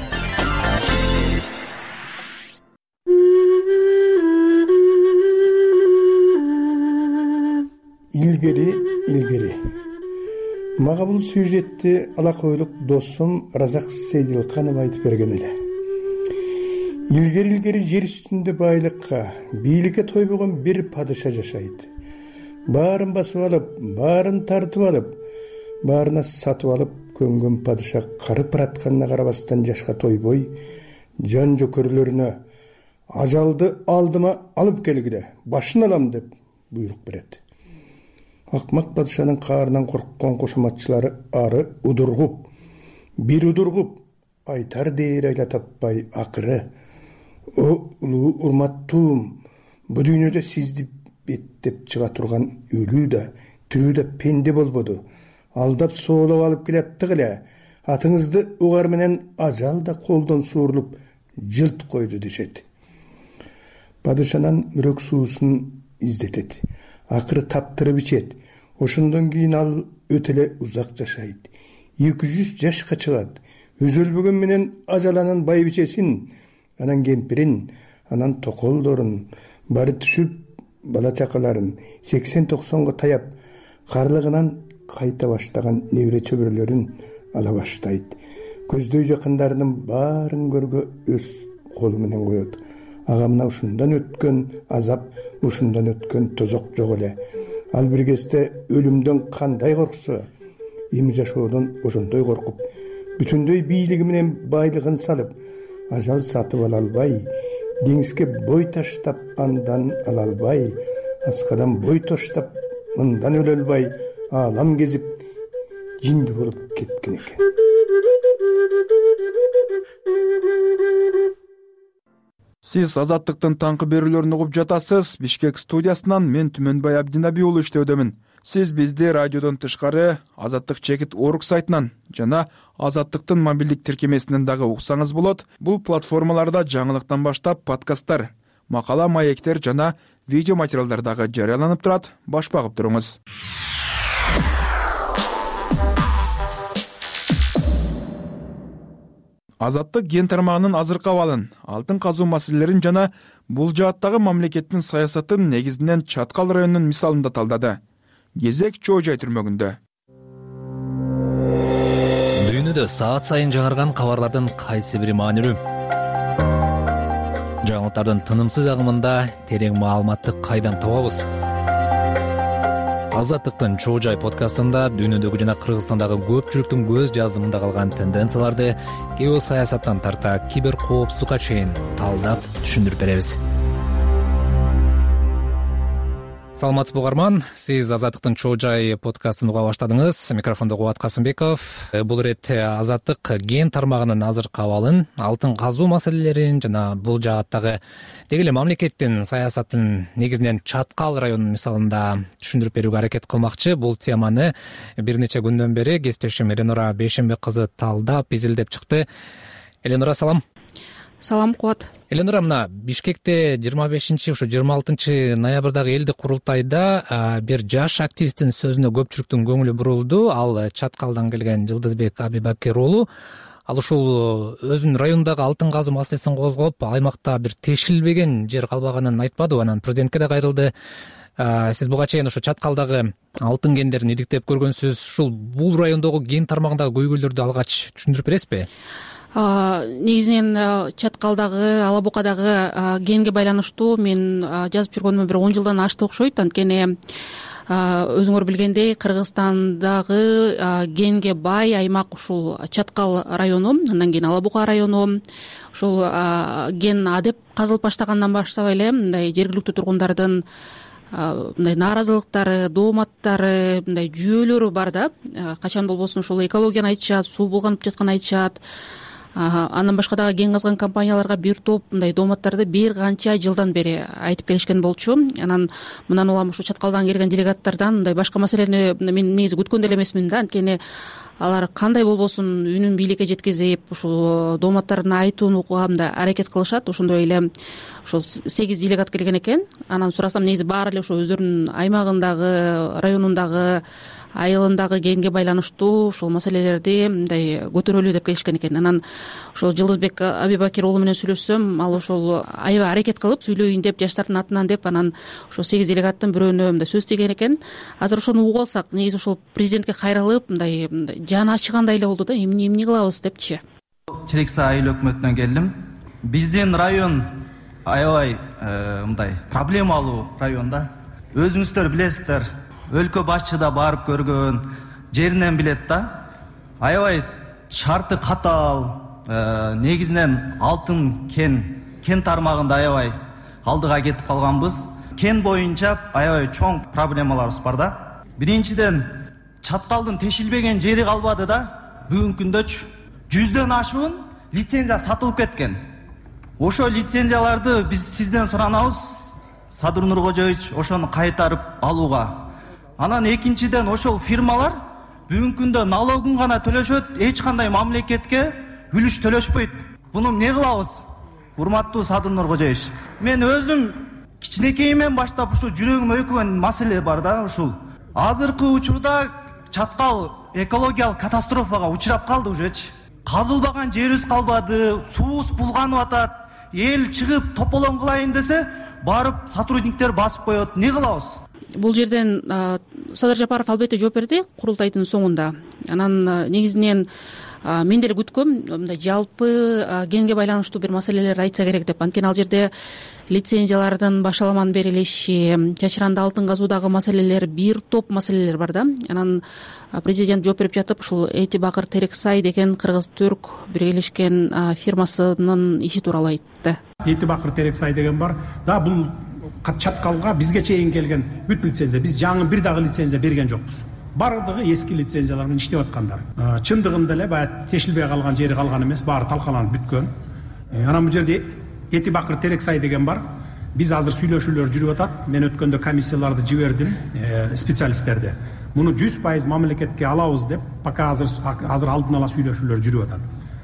Илгери, илгери. Мага бул сюжетти алакойлук досум Разак Сейдилканов айтып берген эле. Илгери, илгери жер үстүндө байлыкка, бийликке тойбогон бир падыша жашайт. Баарын басып алып, баарын тартып алып, баарына сатып алып көнгөн падыша карып баратканына карабастан жашка тойбой, жан жөкөрлөрүнө ажалды алдыма алып келгиле, башын алам деп буйрук берет. Акмак падышанын каарынан корккон кошоматчылары ары удургуп, бир удургуп, айтар дээр айла таппай акыры: "О улуу урматтуум, бу дүйнөдө сизди беттеп чыга турган өлүү да, тирүү да пенде болбоду. Алдап соолоп алып келаттык эле. Атыңызды угар менен ажал да колдон суурулуп жылт койду" дешет. Падышанан мүрөк суусун издетет. Акыры таптырып ичет. Ошондон кийин ал өтө эле узак жашайт. эки жүз жашка чыгат. Өзү өлбөгөн менен ажаланын байбичесин, анан кемпирин, анан токолдорун, бары түшүп бала чакаларын, сексен токсонго таяп, карлыгынан кайта баштаган небере чөбүрөлөрүн ала баштайт. Көздөй жакындарынын баарын көргө өз колу менен коет. Ага мына ушундан өткөн азап, ушундан өткөн тозок жок эле. Ал бир кезде өлүмдөн кандай корксо, эми жашоодон ошондой коркуп, бүтүндөй бийлиги менен байлыгын салып, ажал сатып ала албай, деңизге бой таштап андан ала албай, аскадан бой таштап мындан өлө албай, аалам кезип жинди болуп кеткен экен. Сиз Азаттыктын таңкы берүүлөрүн угуп жатасыз. Бишкек студиясынан мен Түмөнбай Абдинаби уулу иштөөдөмүн. Сиз бизди радиодон тышкары Азаттык чекит орг сайтынан жана Азаттыктын мобилдик тиркемесинен дагы уксаңыз болот. Бул платформаларда жаңылыктан баштап подкасттар, макала, маектер жана видео материалдар дагы жарыяланып турат. Баш багып туруңуз. азаттык ген тармагынын азыркы абалын, алтын казуу маселелерин жана бул жааттагы мамлекеттин саясатын негизинен Чаткал районунун мисалында талдады. Кезек Чоо Жай түрмөгүндө. Дүйнөдө саат сайын жаңырган кабарлардын кайсы бири маанилүү? Жаңылыктардын тынымсыз агымында терең маалыматты кайдан табабыз? Азаттыктын Чоо Жай подкастында дүйнөдөгү жана Кыргызстандагы көпчүлүктүн көз жазымында калган тенденцияларды геосаясаттан тарта кибер коопсуздукка чейин талдап түшүндүрүп беребиз. Саламатсызбы угарман, сиз Азаттыктын Чоо Жай подкастын уга баштадыңыз. Микрофондо Кубат Касымбеков. Бул иретте Азаттык ген тармагынын азыркы абалын, алтын казуу маселелерин жана бул жааттагы деги эле мамлекеттин саясатын негизинен Чаткал районунун мисалында түшүндүрүп берүүгө аракет кылмакчы. Бул теманы бир нече күндөн бери кесиптешим Эленора Бейшенбек кызы талдап, изилдеп чыкты. Эленора, салам. Салам, Кубат. Эленора, мына Бишкекте жыйырма бешинчи, ушу жыйырма алтынчы ноябрдагы элдик курултайда бир жаш активисттин сөзүнө көпчүлүктүн көңүлү бурулду. Ал Чаткалдан келген Жылдызбек Абибакир уулу. Ал ушул өзүнүн райондагы алтын казуу маселесин козгоп, аймакта бир тешилбеген жер калбаганын айтпады, анан президентке да кайрылды. Сиз буга чейин ошо Чаткалдагы алтын гендерин иликтеп көргөнсүз. Ушул бул райондогу ген тармагындагы көйгөйлөрдү алгач түшүндүрүп бересизби? Негизинен Чаткалдагы, Ала Букадагы генге байланыштуу мен жазып жүргөнүмө бир он жылдан ашты окшойт. Анткени өзүңөр билгендей Кыргызстандагы генге бай аймак ушул Чаткал району, андан кийин Ала Бука району. Ушул ген адеп казылып баштагандан баштап эле мындай жергиликтүү тургундардын мындай нааразылыктары, дооматтары, мындай жүйөлөрү бар да. Качан болбосун ушул экологияны айтышат, суу булганып жатканын айтышат. Андан башка дагы ген казган компанияларга бир топ мындай дооматтарды бир канча жылдан бери айтып келишкен болчу. Анан мындан улам ушу Чаткалдан келген делегаттардан мындай башка маселени мен негизи күткөн деле эмесмин да. Анткени алар кандай болбосун үнүн бийликке жеткизип, ушу дооматтарын айтууга мындай аракет кылышат. Ошондой эле ошол сегиз делегат келген экен. Анан сурасам, негизи баары эле ошо өзүлөрүнүн аймагындагы, районундагы, айылындагы генге байланыштуу ушул маселелерди мындай көтөрөлү деп келишкен экен. Анан ошол Жылдызбек Абибакир уулу менен сүйлөшсөм, ал ошол аябай аракет кылып сүйлөйүн деп, жаштардын атынан деп, анан ошол сегиз делегаттын бирөөнө мындай сөз тийген экен. Азыр ошону угуп алсак, негизи ошол президентке кайрылып, мындай жаны ачыгандай эле болду да, эмне эмне кылабыз депчи. Черекса айыл өкмөтүнөн келдим. Биздин район аябай мындай проблемалуу район да. Өзүңүздөр билесиздер, өлкө башчы да барып көргөн, жеринен билет да. Аябай шарты катаал, негизинен алтын кен, кен тармагында аябай алдыга кетип калганбыз. Кен боюнча аябай чоң проблемаларыбыз бар да. Биринчиден, Чаткалдын тешилбеген жери калбады да. Бүгүнкү күндө жүздөн ашуун лицензия сатылып кеткен. Ошо лицензияларды биз сизден суранабыз, Садыр Нуркожоевич, ошону кайтарып алууга. Анан экинчиден, ошол фирмалар бүгүнкү күндө налогун гана төлөшөт, эч кандай мамлекетке үлүш төлөшпөйт. Буну эмне кылабыз? Урматтуу Садыр Нуркожоевич, мен өзүм кичинекейимен баштап ушу жүрөгүм өкүгөн маселе бар да. Ушул азыркы учурда Чаткал экологиялык катастрофага учурап калды ужечи. Казылбаган жерибиз калбады, суубуз булганып атат. Эл чыгып тополоң кылайын десе, барып сотрудниктер басып коет. Эмне кылабыз? Бул жерден Садыр Жапаров албетте жооп берди курултайдын соңунда. Анан негизинен мен деле күткөм, мындай жалпы генге байланыштуу бир маселелерди айтса керек деп. Анткени ал жерде лицензиялардын башаламан берилиши, чачыранды алтын казуудагы маселелер, бир топ маселелер бар да. Анан президент жооп берип жатып, ушул Эти Бакыр Терексай деген кыргыз-түрк биргелешкен фирмасынын иши тууралуу айтты. Эти Бакыр Терексай деген бар. Да, бул Чаткалга бизге чейин келген бүт лицензия. Биз жаңы бир дагы лицензия берген жокпуз. Бардыгы эски лицензиялар менен иштеп аткандар. Чындыгында эле баягы тешилбей калган жери калган эмес, баары талкаланып бүткөн. Анан бул жерде Эти Бакыр Терексай деген бар. Биз азыр сүйлөшүүлөр жүрүп атат. Мен өткөндө комиссияларды жибердим, специалисттерди. Муну жүз пайыз мамлекетке алабыз деп, пока азыр азыр алдын ала сүйлөшүүлөр жүрүп атат.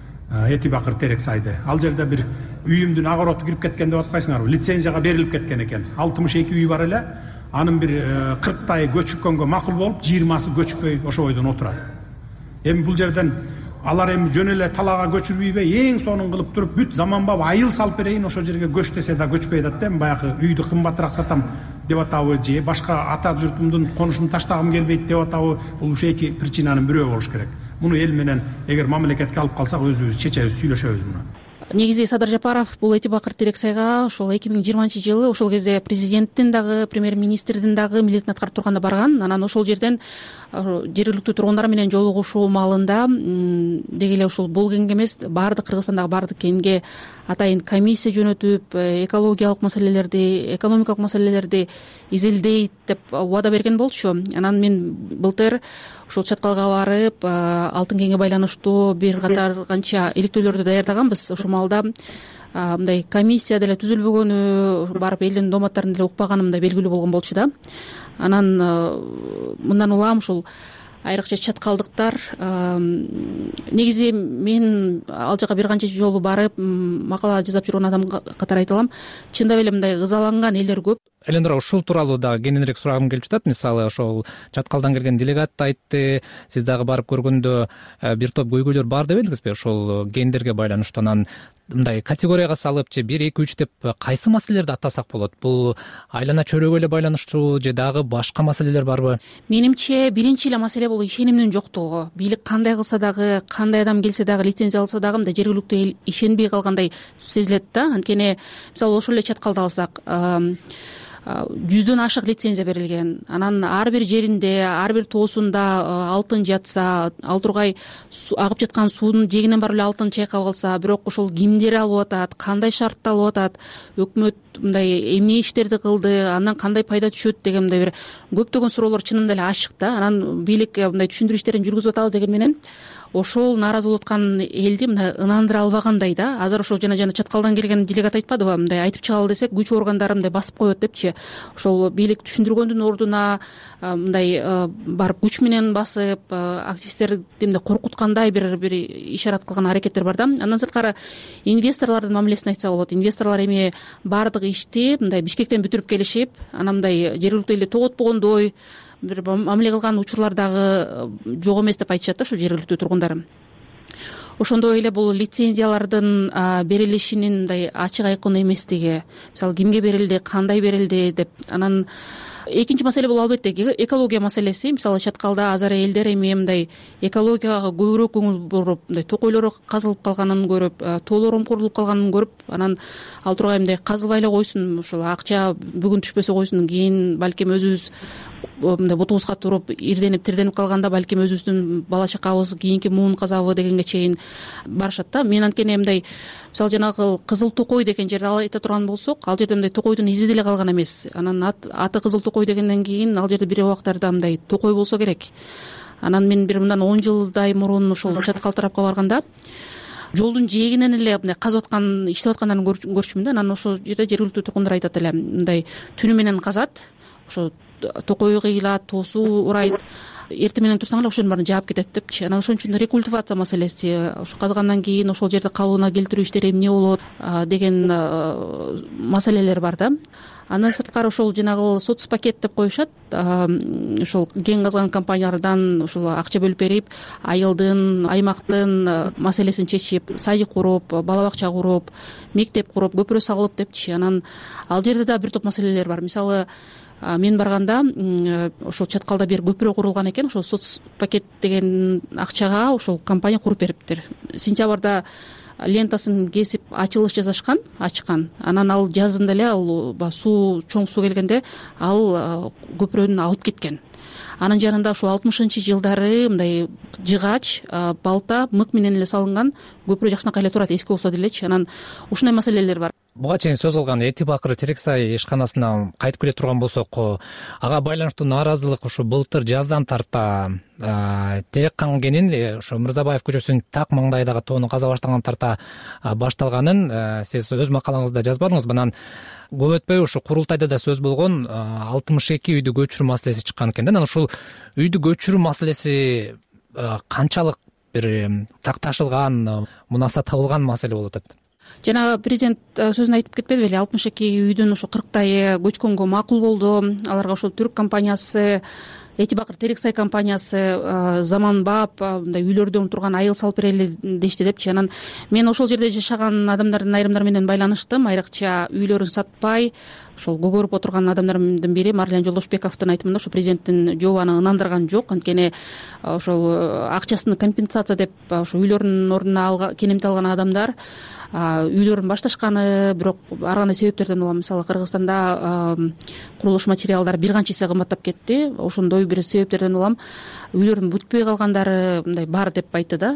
Эти Бакыр Терексайды. Ал жерде бир үйүмдүн агороту кирип кеткен деп атпайсыңарбы? Лицензияга берилип кеткен экен. алтымыш эки үй бар эле. Анын бир кырктайы көчүккөнгө макул болуп, жыйырмасы көчүкпөй ошо бойдон отурат. Эми бул жерден алар эми жөн эле талаага көчүрбөйбү эң сонун кылып туруп бүт заманбап айыл салып берейин ошол жерге көч десе да көчпөй атат да, эми баягы үйдү кымбатыраак сатам деп атабы же башка ата журтумдун конушун таштагым келбейт деп атабы, бул ушу эки причинанын бирөө болуш керек. Муну эл менен эгер мамлекетке алып калсак өзүбүз чечебиз, сүйлөшөбүз муну. Негизи Садыр Жапаров бул эти бакыр Терексайга ошол эки миң жыйырманчы жылы ошол кезде президенттин дагы, премьер-министрдин дагы милдетин аткарып турганда барган. Анан ошол жерден жергиликтүү тургундар менен жолугушуу маалында деги эле ушул бул кенге эмес, баардык Кыргызстандагы баардык кенге атайын комиссия жөнөтүп, экологиялык маселелерди, экономикалык маселелерди изилдейт деп убада берген болчу. Анан мен былтыр ушул чаткалга барып, алтын кенге байланыштуу бир катар канча иликтөөлөрдү даярдаганбыз. Ошол маалда мындай комиссия деле түзүлбөгөнү, барып элдин дооматтарын деле укпаганым да белгилүү болгон болчу да. Анан мындан улам ушул айрыкча чаткалдыктар, негизи мен ал жака бир канча жолу барып макала жазап жүргөн адам катары айта алам, чындап эле мындай ызаланган элдер көп. Элендура, ушул тууралуу дагы кененирээк сурагым келип жатат. Мисалы ошол чаткалдан келген делегат айтты, сиз дагы барып көргөндө бир топ көйгөйлөр бар деп элдиңизби ошол гендерге байланыштуу? Анан мындай категорияга салып же бир эки үч деп кайсы маселелерди аттасак болот? Бул айлана чөйрөгө эле байланыштуу же дагы башка маселелер барбы? Менимче биринчи эле маселе бул ишенимдин жоктугу. Бийлик кандай кылса дагы, кандай адам келсе дагы, лицензия алса дагы мындай жергиликтүү эл ишенбей калгандай сезилет да. Анткени мисалы ошол эле чаткалды алсак, жүздөн ашык лицензия берилген. Анан ар бир жеринде, ар бир тоосунда алтын жатса, ал тургай агып жаткан суунун жээгинен барып эле алтын чайкап алса, бирок ошол кимдер алып атат, кандай шартта алып атат, өкмөт мындай эмне иштерди кылды, андан кандай пайда түшөт деген мындай бир көптөгөн суроолор чынында эле ачык да. Анан бийликке мындай түшүндүрүү иштерин жүргүзүп атабыз деген менен ошол нааразы болуп аткан элди мындай ынандыра албагандай да. Азыр ошол жана жана чаткалдан келген делегат айтпадыбы, мындай айтып чыгалы десек күч органдары мындай басып коет депчи. Ошол бийлик түшүндүргөндүн ордуна мындай барып күч менен басып, активисттерди мындай коркуткандай бир бир ишарат кылган аракеттер бар да. Андан сырткары инвесторлордун мамилесин айтса болот. Инвесторлор эми баардык ишти мындай Бишкектен бүтүрүп келишип, анан мындай жергиликтүү элди тоготпогондой бир мамиле кылган учурлар дагы жок эмес деп айтышат да ушу жергиликтүү тургундар. Ошондой эле бул лицензиялардын берилишинин мындай ачык айкын эместиги, мисалы кимге берилди, кандай берилди деп. Анан экинчи маселе бул албетте экология маселеси. Мисалы чаткалда азыр элдер эми мындай экологияга көбүрөөк көңүл буруп, мындай токойлору казылып калганын көрүп, тоолор омкорулуп калганын көрүп, анан ал тургай мындай казылбай эле койсун, ушул акча бүгүн түшпөсө койсун, кийин балким өзүбүз мындай бутубузга туруп ирденип тирденип калганда балким өзүбүздүн бала чакабыз кийинки муун казабы дегенге чейин барышат да. Мен анткени мындай мисалы жанагы Кызыл Токой деген жерди айта турган болсок, ал жерде мындай токойдун изи деле калган эмес. Анан аты Кызыл Токой дегенден кийин ал жерде бир убактарда мындай токой болсо керек. Анан мен бир мындан он жылдай мурун ушул чаткал тарапка барганда жолдун жээгинен эле мындай казып аткан, иштеп аткандарын көрчүмүн да. Анан ошол жерде жергиликтүү тургундар айтат эле, мындай түнү менен казат, ошо токой кыйылат, тоосу урайт, эртең менен турсаң эле ошонун баарын жаап кетет депчи. Анан ошон үчүн рекультивация маселеси, ошо казгандан кийин ошол жерди калыбына келтирүү иштери эмне болот деген маселелер бар да. Андан сырткары ошол жанагы соцпакет деп коюшат, ошол кен казган компаниялардан ушул акча бөлүп берип, айылдын, аймактын маселесин чечип, садик куруп, бала бакча куруп, мектеп куруп, көпүрө салып депчи. Анан ал жерде да бир топ маселелер бар. Мисалы мен барганда ошол чаткалда бир көпүрө курулган экен, ошол соцпакет деген акчага ошол компания куруп бериптир. Сентябрда лентасын кесип ачылыш жасашкан, ачкан. Анан ал жазында эле ал суу, чоң суу келгенде ал көпүрөнү алып кеткен. Анын жанында ушул алтымышынчы жылдары мындай жыгач, балта, мык менен эле салынган көпүрө жакшынакай эле турат, эски болсо делечи. Анан ушундай маселелер бар. Буга чейин сөз кылган Эти бакыр Терексай ишканасына кайтып келе турган болсок, ага байланыштуу нааразылык ушу былтыр жаздан тарта Тереккан кенин ошо Мырзабаев көчөсүнүн так маңдайдагы тоону каза баштагандан тарта башталганын сиз өз макалаңызда жазбадыңызбы? Анан көп өтпөй ушу курултайда да сөз болгон алтымыш эки үйдү көчүрүү маселеси чыккан экен да. Анан ушул үйдү көчүрүү маселеси канчалык бир такташылган, мунаса табылган маселе болуп атат? Жана президент сөзүн айтып кетпеди беле, алтымыш эки үйдүн ушу кырктайы көчкөнгө макул болду. Аларга ошол түрк компаниясы эти бакыр терек сай компаниясы заманбап мындай үйлөрдөн турган айыл салып берели дешти депчи. Анан мен ошол жерде жашаган адамдардын айрымдары менен байланыштым. Айрыкча үйлөрүн сатпай ошол көгөрүп отурган адамдардын бири Марлен Жолдошбековдун айтымында ошо президенттин жообаны ынандырган жок. Анткени ошол акчасын компенсация деп ошо үйлөрүнүн ордуна кенемти алган адамдар үйлөрүн башташканы, бирок ар кандай себептерден улам мисалы Кыргызстанда курулуш материалдары бир канча эсе кымбаттап кетти. Ошондой бир себептерден улам үйлөрүн бүтпөй калгандары мындай бар деп айтты да.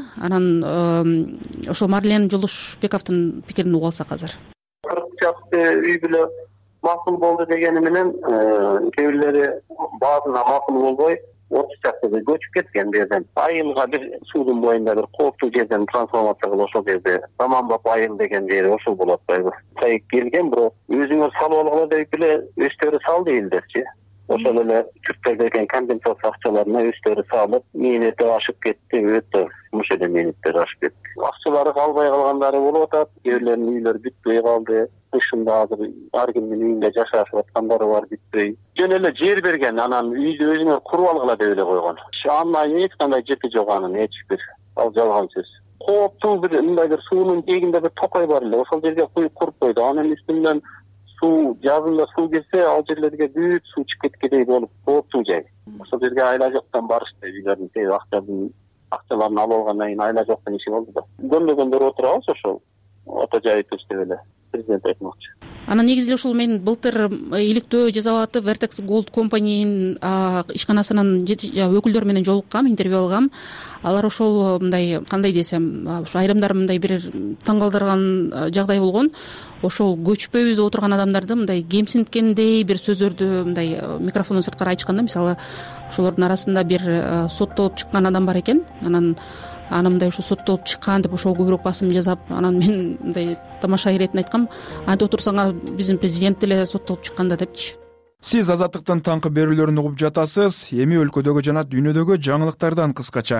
Анан ошол Марлен Жолдошбековдун пикирин угуп алсак азыр. кырк чакты үй бүлө макул болду дегени менен кээ бирлери баасына макул болбой отуз чактыга көчүп кеткен жерден. Айылга бир суудун боюнда бир кооптуу жерден трансформация кылып ошол жерде заманбап айыл деген жери ошол болуп атпайбы. Сайып келген, бирок өзүңөр салып алгыла деп эле өздөрү сал дейлдерчи. Ошол эле түрктөр берген компенсация акчаларына өздөрү салып, мээнети ашып кетти, өтө муш эле мээнеттер ашып кетти. Акчалары калбай калгандары болуп атат, кээ бирлеринин үйлөрү бүтпөй калды. Ушунда азыр ар кимдин үйүндө жашашып аткандары бар, бүтпөй. Жөн эле жер берген, анан үйдү өзүңөр куруп алгыла деп эле койгон. Андан эч кандай жети жок анын, эч бир. Ал жалган сөз. Кооптуу бир мындай бир суунун жээгинде бир токой бар эле, ошол жерге куюп куруп койду. Анын үстүнөн суу, жазында суу келсе, ал жерлерге бүт суу чыгып кеткендей болуп, кооптуу жай. Ошол жерге айла жоктон барышты, үйлөрдүн тээ акчасын акчаларын алып алгандан кийин айла жоктон иши болду да. Көндөгөндөр отурабыз ошол. Ото жайып деп эле президент айтмакчы. Анан негизи эле ушул мен былтыр иликтөө жазабатып Vertex Gold Company'нин ишканасынын өкүлдөрү менен жолуккам, интервью алгам. Алар ошол мындай кандай десем, ушу айрымдар мындай бир таң калтырган жагдай болгон. Ошол көчпөйбүз деп отурган адамдарды мындай кемсинткендей бир сөздөрдү мындай микрофондон сырткары айтышканда, мисалы ошолордун арасында бир соттолуп чыккан адам бар экен. Анан аны мындай ушу соттолуп чыккан деп ошого көбүрөөк басым жасап, анан мен мындай тамаша иретин айткам, антип отурсаңар биздин президент деле соттолуп чыкканда депчи. Сиз Азаттыктын таңкы берүүлөрүн угуп жатасыз. Эми өлкөдөгү жана дүйнөдөгү жаңылыктардан кыскача.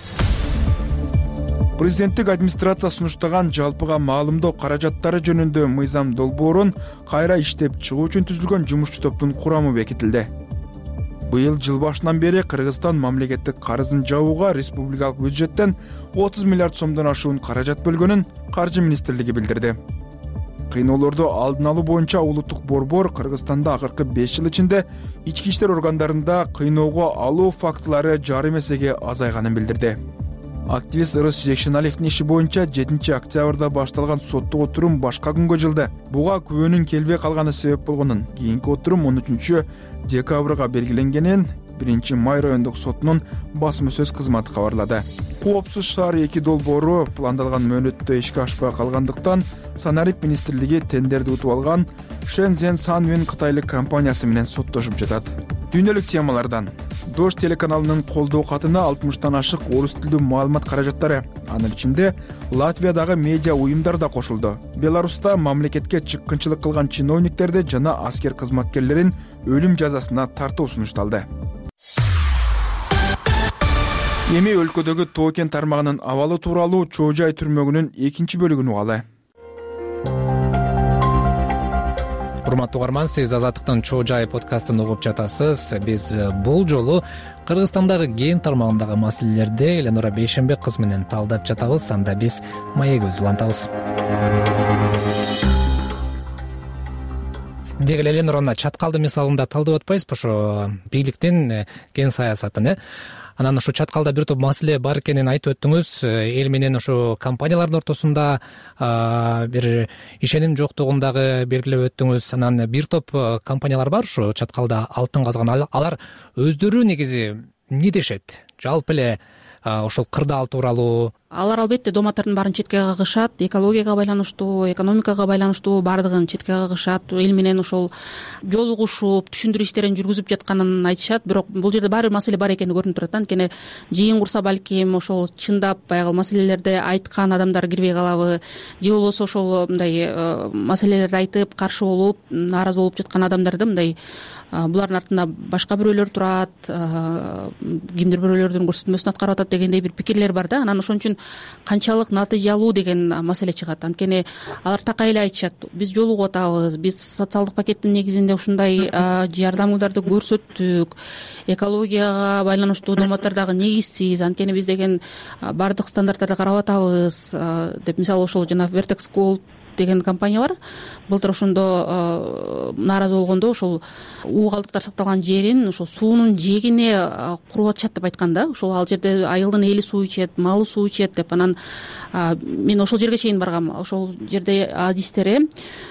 Президенттик администрация сунуштаган жалпыга маалымдоо каражаттары жөнүндө мыйзам долбоорун кайра иштеп чыгуу үчүн түзүлгөн жумушчу топтун курамы бекитилди. Быйыл жыл башынан бери Кыргызстан мамлекеттик карызын жабууга республикалык бюджеттен отуз миллиард сомдон ашуун каражат бөлгөнүн Каржы министрлиги билдирди. Кыйноолорду алдын алуу боюнча улуттук борбор Кыргызстанда акыркы беш жыл ичинде ички иштер органдарында кыйноого алуу фактылары жарым эсеге азайганын билдирди. Активист Ырыс Жекшеналиевдин иши боюнча жетинчи октябрда башталган соттук отурум башка күнгө жылды. Буга күбөнүн келбей калганы себеп болгонун, кийинки отурум он үчүнчү декабрга белгиленгенин биринчи май райондук сотунун басма сөз кызматы кабарлады. Коопсуз шаар эки долбоору пландалган мөөнөттө ишке ашпай калгандыктан Санарип министрлиги тендерди утуп алган Shenzhen Sunwin кытайлык компаниясы менен соттошуп жатат. Дүйнөлүк темалардан Дождь телеканалынын колдоо катына алтымыштан ашык орус тилдүү маалымат каражаттары, анын ичинде Латвиядагы медиа уюмдар да кошулду. Беларуста мамлекетке чыккынчылык кылган чиновниктерди жана аскер кызматкерлерин өлүм жазасына тартуу сунушталды. Эми өлкөдөгү Тоо кен тармагынын абалы тууралуу Чоо Жай түрмөгүнүн экинчи бөлүгүн угалы. Урматтуу угарман, сиз Азаттыктын Чоо Жай подкастын угуп жатасыз. Биз бул жолу Кыргызстандагы кен тармагындагы маселелерди Эленора Бейшембек кызы менен талдап жатабыз. Анда биз маегибизди улантабыз. Деги эле Эленораны чаткалды мисалында талдап атпайсызбы? Ошо бийликтин кен саясатын, э? Анан ошо чаткалда бир топ маселе бар экенин айтып өттүңүз. Эл менен ошо компаниялардын ортосунда бир ишеним жоктугун дагы белгилеп өттүңүз. Анан бир топ компаниялар бар ошо чаткалда алтын казган. Алар өздөрү негизи эмне дешет? Жалпы эле ошол кырдаал тууралуу. Алар албетте дооматтардын баарын четке кагышат, экологияга байланыштуу, экономикага байланыштуу баардыгын четке кагышат. Эл менен ошол жолугушуп, түшүндүрүү иштерин жүргүзүп жатканын айтышат. Бирок бул жерде баары бир маселе бар экени көрүнүп турат. Анткени жыйын курса балким ошол чындап баягы маселелерди айткан адамдар кирбей калабы, же болбосо ошол мындай маселелерди айтып, каршы болуп, нааразы болуп жаткан адамдарды мындай булардын артында башка бирөөлөр турат, кимдир бирөөлөрдүн көрсөтмөсүн аткарып атат дегендей бир пикирлер бар да. Анан ошон үчүн канчалык натыйжалуу деген маселе чыгат. Анткени алар такай эле айтышат, биз жолугуп атабыз, биз социалдык пакеттин негизинде ушундай жардамдарды көрсөттүк, экологияга байланыштуу дооматтар дагы негизсиз, анткени биз деген баардык стандарттарды карап атабыз деп. Мисалы ошол жана Vertex Gold деген компания бар. Былтыр ошондо нааразы болгондо ошол уу калдыктар сакталган жерин ошол суунун жээгине куруп атышат деп айткан да. Ошол ал жерде айылдын эли суу ичет, малы суу ичет деп. Анан мен ошол жерге чейин баргам. Ошол жерде адистери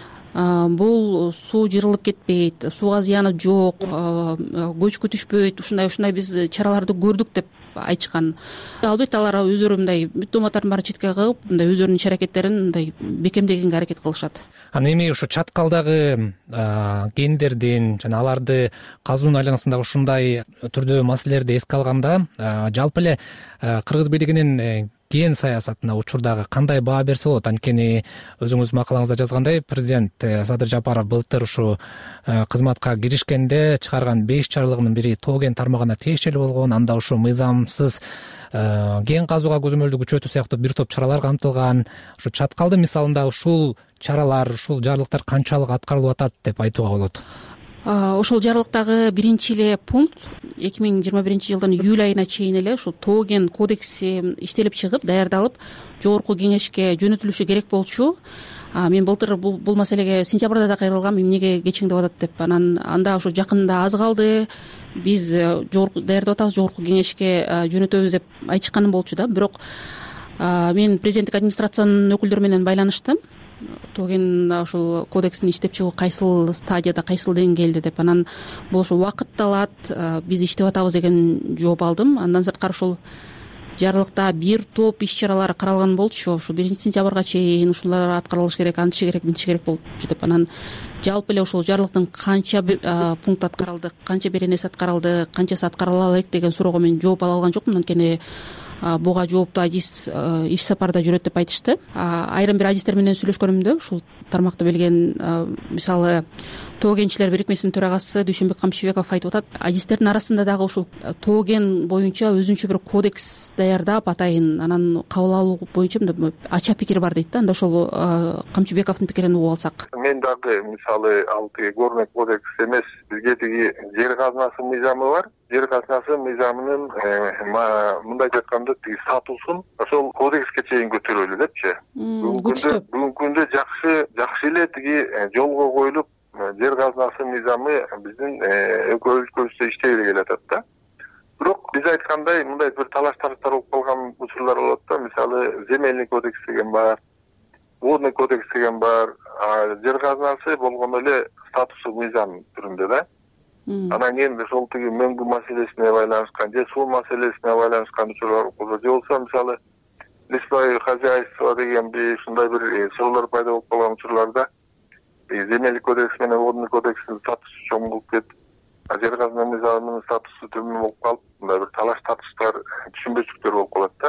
бул суу жырылып кетпейт, сууга зыяны жок, көчкү түшпөйт, ушундай ушундай биз чараларды көрдүк деп айтышкан. Албетте алар өздөрү мындай бүт дооматтардын баарын четке кагып, мындай өздөрүнүн иш аракеттерин мындай бекемдегенге аракет кылышат. Анан эми ушу чаткалдагы гендердин жана аларды казуунун айланасындагы ушундай түрдө маселелерди эске алганда, жалпы эле Кыргыз бийлигинин ген саясатына учурдагы кандай баа берсе болот? Анткени өзүңүз макалаңызда жазгандай, президент Садыр Жапаров былтыр ушу кызматка киришкенде чыгарган беш чаралыгынын бири тоо кен тармагына тиешелүү болгон. Анда ушу мыйзамсыз ген казууга көзөмөлдү күчөтүү сыяктуу бир топ чаралар камтылган. Ушу чаткалдын мисалында ушул чаралар, ушул жарлыктар канчалык аткарылып атат деп айтууга болот? Ошол жарлыктагы биринчи эле пункт эки миң жыйырма биринчи жылдын июль айына чейин эле ушул тоо кен кодекси иштелип чыгып, даярдалып, жогорку кеңешке жөнөтүлүшү керек болчу. Мен былтыр бул, бул маселеге сентябрда да кайрылгам, эмнеге кечиңдеп атат деп. Анан анда ошо жакында аз калды, биз жогорку даярдап атабыз, жогорку кеңешке жөнөтөбүз деп айтышканым болчу да. Бирок мен президенттик администрациянын өкүлдөрү менен байланыштым. Тоо кен ушул кодексин иштеп чыгуу кайсыл стадияда, кайсыл деңгээлде деп. Анан бул ошо убакыт алат, биз иштеп атабыз деген жооп алдым. Андан сырткары ушул жарлыкта бир топ иш чаралар каралган болчу. Ушу биринчи сентябрга чейин ушулар аткарылышы керек, антышы керек, мынтышы керек болчу деп. Анан жалпы эле ошол жарлыктын канча пункт аткарылды, канча беренеси аткарылды, канчасы аткарыла алат деген суроого мен жооп ала алган жокмун. Анткени буга жооптуу адис иш сапарда жүрөт деп айтышты. Айрым бир адистер менен сүйлөшкөнүмдө ушул тармакты билген, мисалы тоо кенчилер бирикмесинин төрагасы Дүйшөнбек Камчыбеков айтып атат, адистердин арасында дагы ушул тоо кен боюнча өзүнчө бир кодекс даярдап атайын, анан кабыл алуу боюнча ача пикир бар дейт да. Анда ошол Камчыбековдун пикирин угуп алсак. Мен дагы мисалы ал тиги горный кодекс эмес, бизге тиги жер казынасы мыйзамы бар. Жер казынасы мыйзамынын мындай айтканда тиги статусун ошол кодекске чейин көтөрөлү депчи. Бүгүнкү күндө жакшы жакшы эле тиги жолго коюлуп жер казынасы мыйзамы биздин өлкөбүздө иштей келатат да. Бирок биз айткандай мындай бир талаш тартыштар болуп калган учурлар болот да. Мисалы земельный кодекс деген бар, водный кодекс деген бар. Жер казынасы болгондо эле статусу мыйзам түрүндө да. Анан кийин ошол тиги мөңгү маселесине байланышкан же суу маселесине байланышкан учурлар болсо, же болбосо мисалы лесное хозяйство деген бир ушундай бир суроолор пайда болуп калган учурларда земельный кодекс менен водный кодекстин статусу чоң болуп кетип, жер казына мыйзамынын статусу төмөн болуп калып, мындай бир талаш тартыштар, түшүнбөчүлүктөр болуп калат да.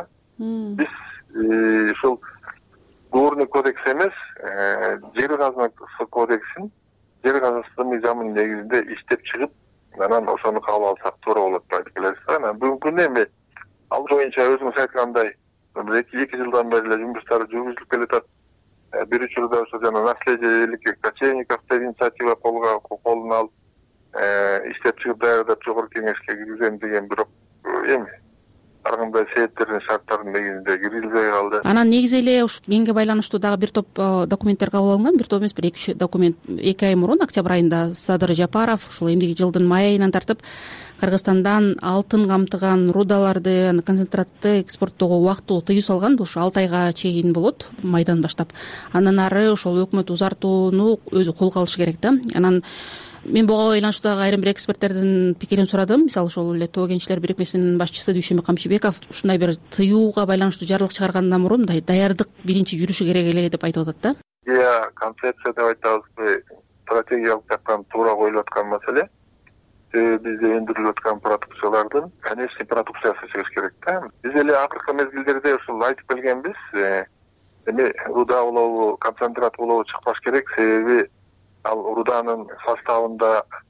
Биз ушул горный кодекс эмес, жер казынасы кодексин, жер казынасы мыйзамынын негизинде иштеп чыгып, анан ошону кабыл алсак туура болот деп айтып келебиз да. Анан бүгүнкү күндө эми ал боюнча өзүңүз айткандай эки жылдан бери эле жумуштар жүргүзүлүп келатат. Бир учурда ошо жана наследие великих кочевников инициатива колго колуна алып, иштеп чыгып даярдап жогорку кеңешке киргизем деген, бирок эми ар кандай себептердин шарттардын негизинде киргизилбей калды. Анан негизи эле ушу кенге байланыштуу дагы бир топ документтер кабыл алынган. Бир топ эмес, бир эки үч документ. эки ай мурун октябрь айында Садыр Жапаров ушул эмдиги жылдын май айынан тартып Кыргызстандан алтын камтыган рудаларды, концентратты экспорттоого убактылуу тыюу салган. Ушу алты айга чейин болот, майдан баштап. Андан ары ошол өкмөт узартууну өзү колго алышы керек да. Анан мен буга байланыштуу дагы айрым бир эксперттердин пикирин сурадым. Мисалы ошол эле тоо кенчилер бирикмесинин башчысы Дүйшөнбек Камчыбеков ушундай бир тыюуга байланыштуу жарлык чыгаргандан мурун мындай даярдык биринчи жүрүшү керек эле деп айтып атат да. Иә, концепция деп айтабызбы, стратегиялык жактан туура коюлуп аткан маселе. Бизде өндүрүлүп аткан продукциялардын конечный продукциясы чыгыш керек да. Биз эле акыркы мезгилдерде ушул айтып келгенбиз, эми руда улову, концентрат улову чыкпаш керек, себеби ал руданын составында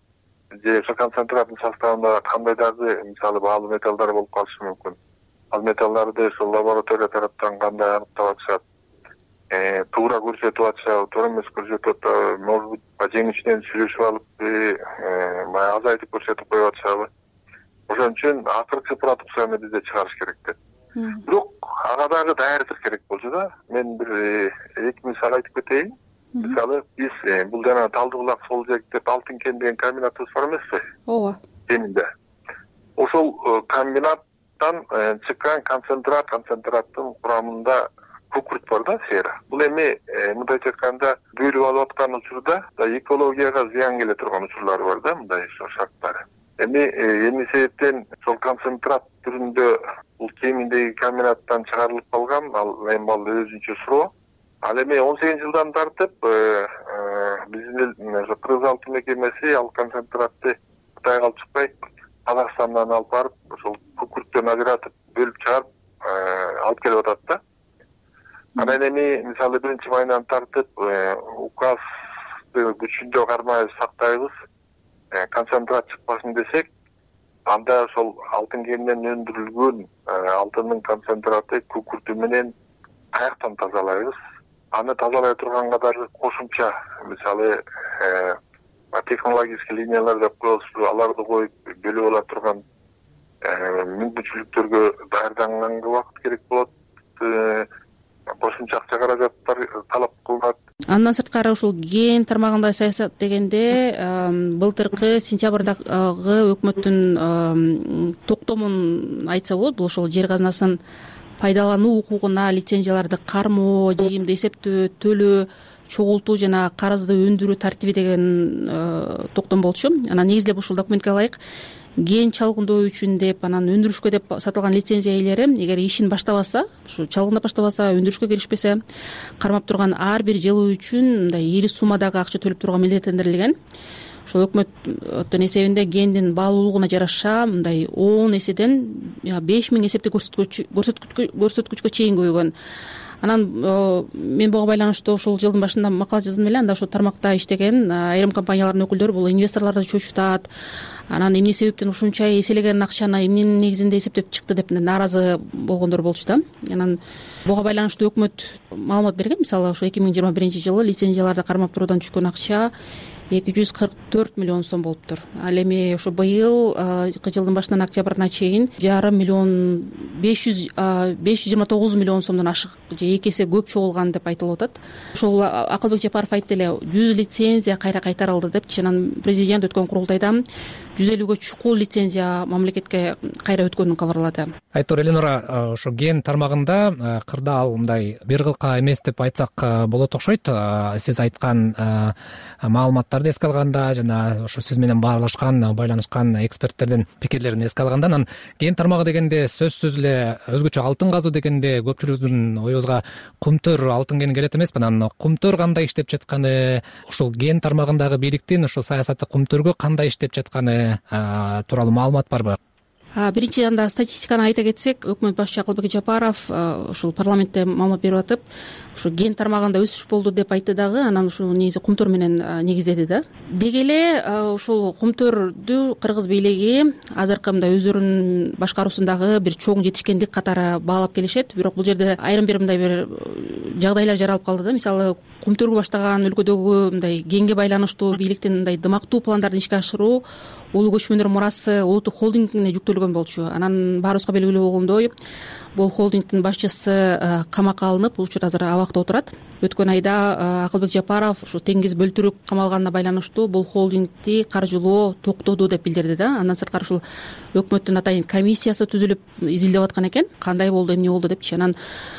же ошо концентраттын составында кандай дагы мисалы баалуу металлдар болуп калышы мүмкүн. Ал металлдарды ошол лаборатория тараптан кандай аныктап атышат, туура көрсөтүп атышабы, туура эмес көрсөтүп атпайбы, может быть жеңишинен сүйлөшүп алып баягы азайтып көрсөтүп коюп атышабы. Ошон үчүн акыркы продукцияны бизде чыгарыш керек деп. Бирок ага дагы даярдык керек болчу да. Мен бир эки мисал айтып кетейин. Мисалы биз бул жана Талды булак сол жек деп алтын кен деген комбинатыбыз бар эмеспи? Ооба. Кенинде. Ошол комбинаттан чыккан концентрат, концентраттын курамында кукурт бар да, сера. Бул эми мындай айтканда бөлүп алып аткан учурда экологияга зыян келе турган учурлары бар да, мындай шарттары. Эми эмне себептен ошол концентрат түрүндө бул кеминдеги комбинаттан чыгарылып калган, ал эми ал өзүнчө суроо. Ал эми он сегизинчи жылдан тартып биздин Кыргыз алтын мекемеси ал концентратты Кытайга алып чыкпай, Казакстандан алып барып, ошол кукурттан ажыратып, бөлүп чыгарып алып келип атат да. Анан эми мисалы биринчи майынан тартып указды күчүндө кармай сактайбыз, концентрат чыкпасын десек, анда ошол алтын кенинен өндүрүлгөн алтындын концентраты кукурту менен каяктан тазалайбыз. Аны тазалай турганга дагы кошумча мисалы технологический линиялар деп коебуз, аларды коюп бөлүп ала турган мүмкүнчүлүктөргө даярданганга убакыт керек болот. Кошумча акча каражаттар талап кылынат. Андан сырткары ушул ген тармагында саясат дегенде былтыркы сентябрдагы өкмөттүн токтомун айтса болот. Бул ошол жер казынасын пайдалануу укугуна лицензияларды кармоо, жыйымды эсептөө, төлөө, чогултуу жана карызды өндүрүү тартиби деген токтом болчу. Анан негизделеп ушул документке ылайык ген чалгындоо үчүн деп, анан өндүрүшкө деп сатылган лицензия ээлери эгер ишин баштабаса, ушу чалгындап баштабаса, өндүрүшкө киришпесе, кармап турган ар бир жылы үчүн мындай ири суммадагы акча төлөп турууга милдеттендирилген. Ошол өкмөттүн эсебинде гендин баалуулугуна жараша мындай он эседен беш миң эсептик көрсөткүчкө чейин көбөйгөн. Анан мен буга байланыштуу ушул жылдын башында макала жаздым эле. Анда ошол тармакта иштеген айрым компаниялардын өкүлдөрү бул инвесторлорду чочутат. Анан эмне себептен ушунча эселеген акчаны эмненин негизинде эсептеп чыкты деп нааразы болгондор болчу да. Анан буга байланыштуу өкмөт маалымат берген. Мисалы ошо эки миң жыйырма биринчи жылы лицензияларды кармап туруудан түшкөн акча эки жүз кырк төрт миллион сом болуптур. Ал эми ошо быйыл жылдын башынан октябрына чейин жарым миллион беш жүз жыйырма тогуз миллион сомдон ашык же эки эсе көп чогулган деп айтылып атат. Ошол Акылбек Жапаров айтты эле, жүз лицензия кайра кайтарылды депчи. Анан президент өткөн курултайда жүз элүүгө чукул лицензия мамлекетке кайра өткөнүн кабарлады. Айтор Эленора, ошо ген тармагында кырдаал мындай бир кылка эмес деп айтсак болот окшойт. Сиз айткан маалыматтарды эске алганда жана ошо сиз менен баарлашкан, байланышкан эксперттердин пикирлерин эске алганда, анан ген тармагы дегенде сөзсүз эле өзгөчө алтын казуу дегенде көпчүлүктүн оюбузга кумтөр алтын кени келет эмеспи? Анан кумтөр кандай иштеп жатканы, ушул ген тармагындагы бийликтин ушул саясаты кумтөргө кандай иштеп жатканы тууралуу маалымат барбы? Биринчи анда статистиканы айта кетсек, өкмөт башчы Акылбек Жапаров ушул парламентте маалымат берип атып, ушу ген тармагында өсүш болду деп айтты дагы. Анан ушул негизи кумтөр менен негиздеди да. Деги эле ушул кумтөрдү кыргыз бийлиги азыркы мындай өздөрүнүн башкаруусундагы бир чоң жетишкендик катары баалап келишет. Бирок бул жерде айрым бир мындай бир жагдайлар жаралып калды да. Мисалы, кумтөргө баштаган өлкөдөгү мындай генге байланыштуу бийликтин мындай дымактуу пландарын ишке ашыруу улуу көчмөндөр мурасы улуттук холдингине жүктөлгөн болчу. Анан баарыбызга белгилүү болгондой, бул холдингдин башчысы камакка алынып, бул учурда азыр абакта отурат. Өткөн айда Акылбек Жапаров ушу теңиз бөлтүрүк камалганына байланыштуу бул холдингди каржылоо токтоду деп билдирди да. Андан сырткары ушул өкмөттүн атайын комиссиясы түзүлүп изилдеп аткан экен. Кандай болду, эмне болду депчи. Анан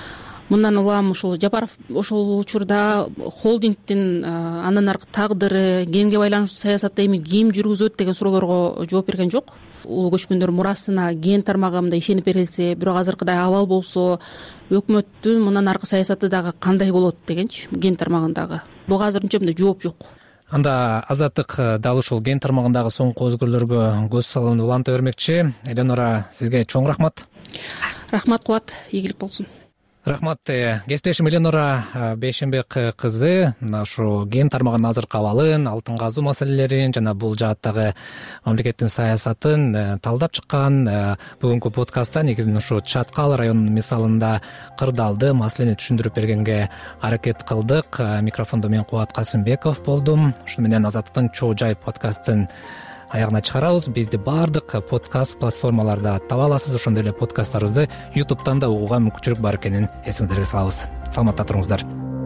мындан улам ушул Жапаров ошол учурда холдингдин андан аркы тагдыры, генге байланыштуу саясатты эми ким жүргүзөт деген суроолорго жооп берген жок. Улуу көчмөндөр мурасына ген тармагы мындай ишенип берилсе, бирок азыркыдай абал болсо, өкмөттүн мындан аркы саясаты дагы кандай болот дегенчи, ген тармагындагы. Буга азырынча мындай жооп жок. Анда Азаттык дал ушул ген тармагындагы соңку өзгөрүүлөргө көз салууну уланта бермекчи. Эленора, сизге чоң рахмат. Рахмат, Кубат. Ийгилик болсун. рахмат. Кесиптешим Эленора Бейшенбек кызы мына ушу ген тармагынын азыркы абалын, алтын казуу маселелерин жана бул жааттагы мамлекеттин саясатын талдап чыккан. Бүгүнкү подкастта негизинен ушу Чаткал районунун мисалында кырдаалды маселени түшүндүрүп бергенге аракет кылдык. Микрофондо мен Кубат Касымбеков болдум. Ушуну менен Азаттыктын Чоо Жай подкастын аягына чыгарабыз. Бизди баардык подкаст платформаларда таба аласыз. Ошондой эле подкасттарыбызды ютубтан да угууга мүмкүнчүлүк бар экенин эсиңиздерге салабыз. Саламатта туруңуздар.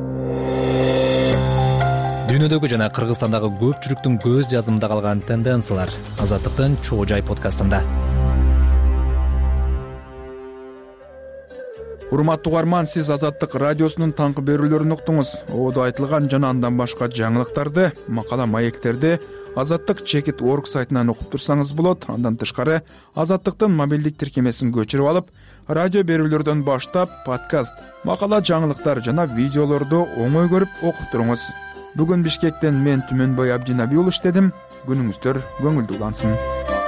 Дүйнөдөгү жана Кыргызстандагы көпчүлүктүн көз жазымында калган тенденциялар Азаттыктын Чоо Жай подкастында. Урматтуу угарман, сиз Азаттык радиосунун таңкы берүүлөрүн уктуңуз. Ободо айтылган жана андан башка жаңылыктарды, макала маектерди Азаттык чекит точка орг сайтынан окуп турсаңыз болот. Андан тышкары Азаттыктын мобилдик тиркемесин көчүрүп алып, радио берүүлөрдөн баштап подкаст, макала, жаңылыктар жана видеолорду оңой көрүп окуп туруңуз. Бүгүн Бишкектен мен Түмөнбай Абдинабиул иштедим. Күнүңүздөр көңүлдүү улансын.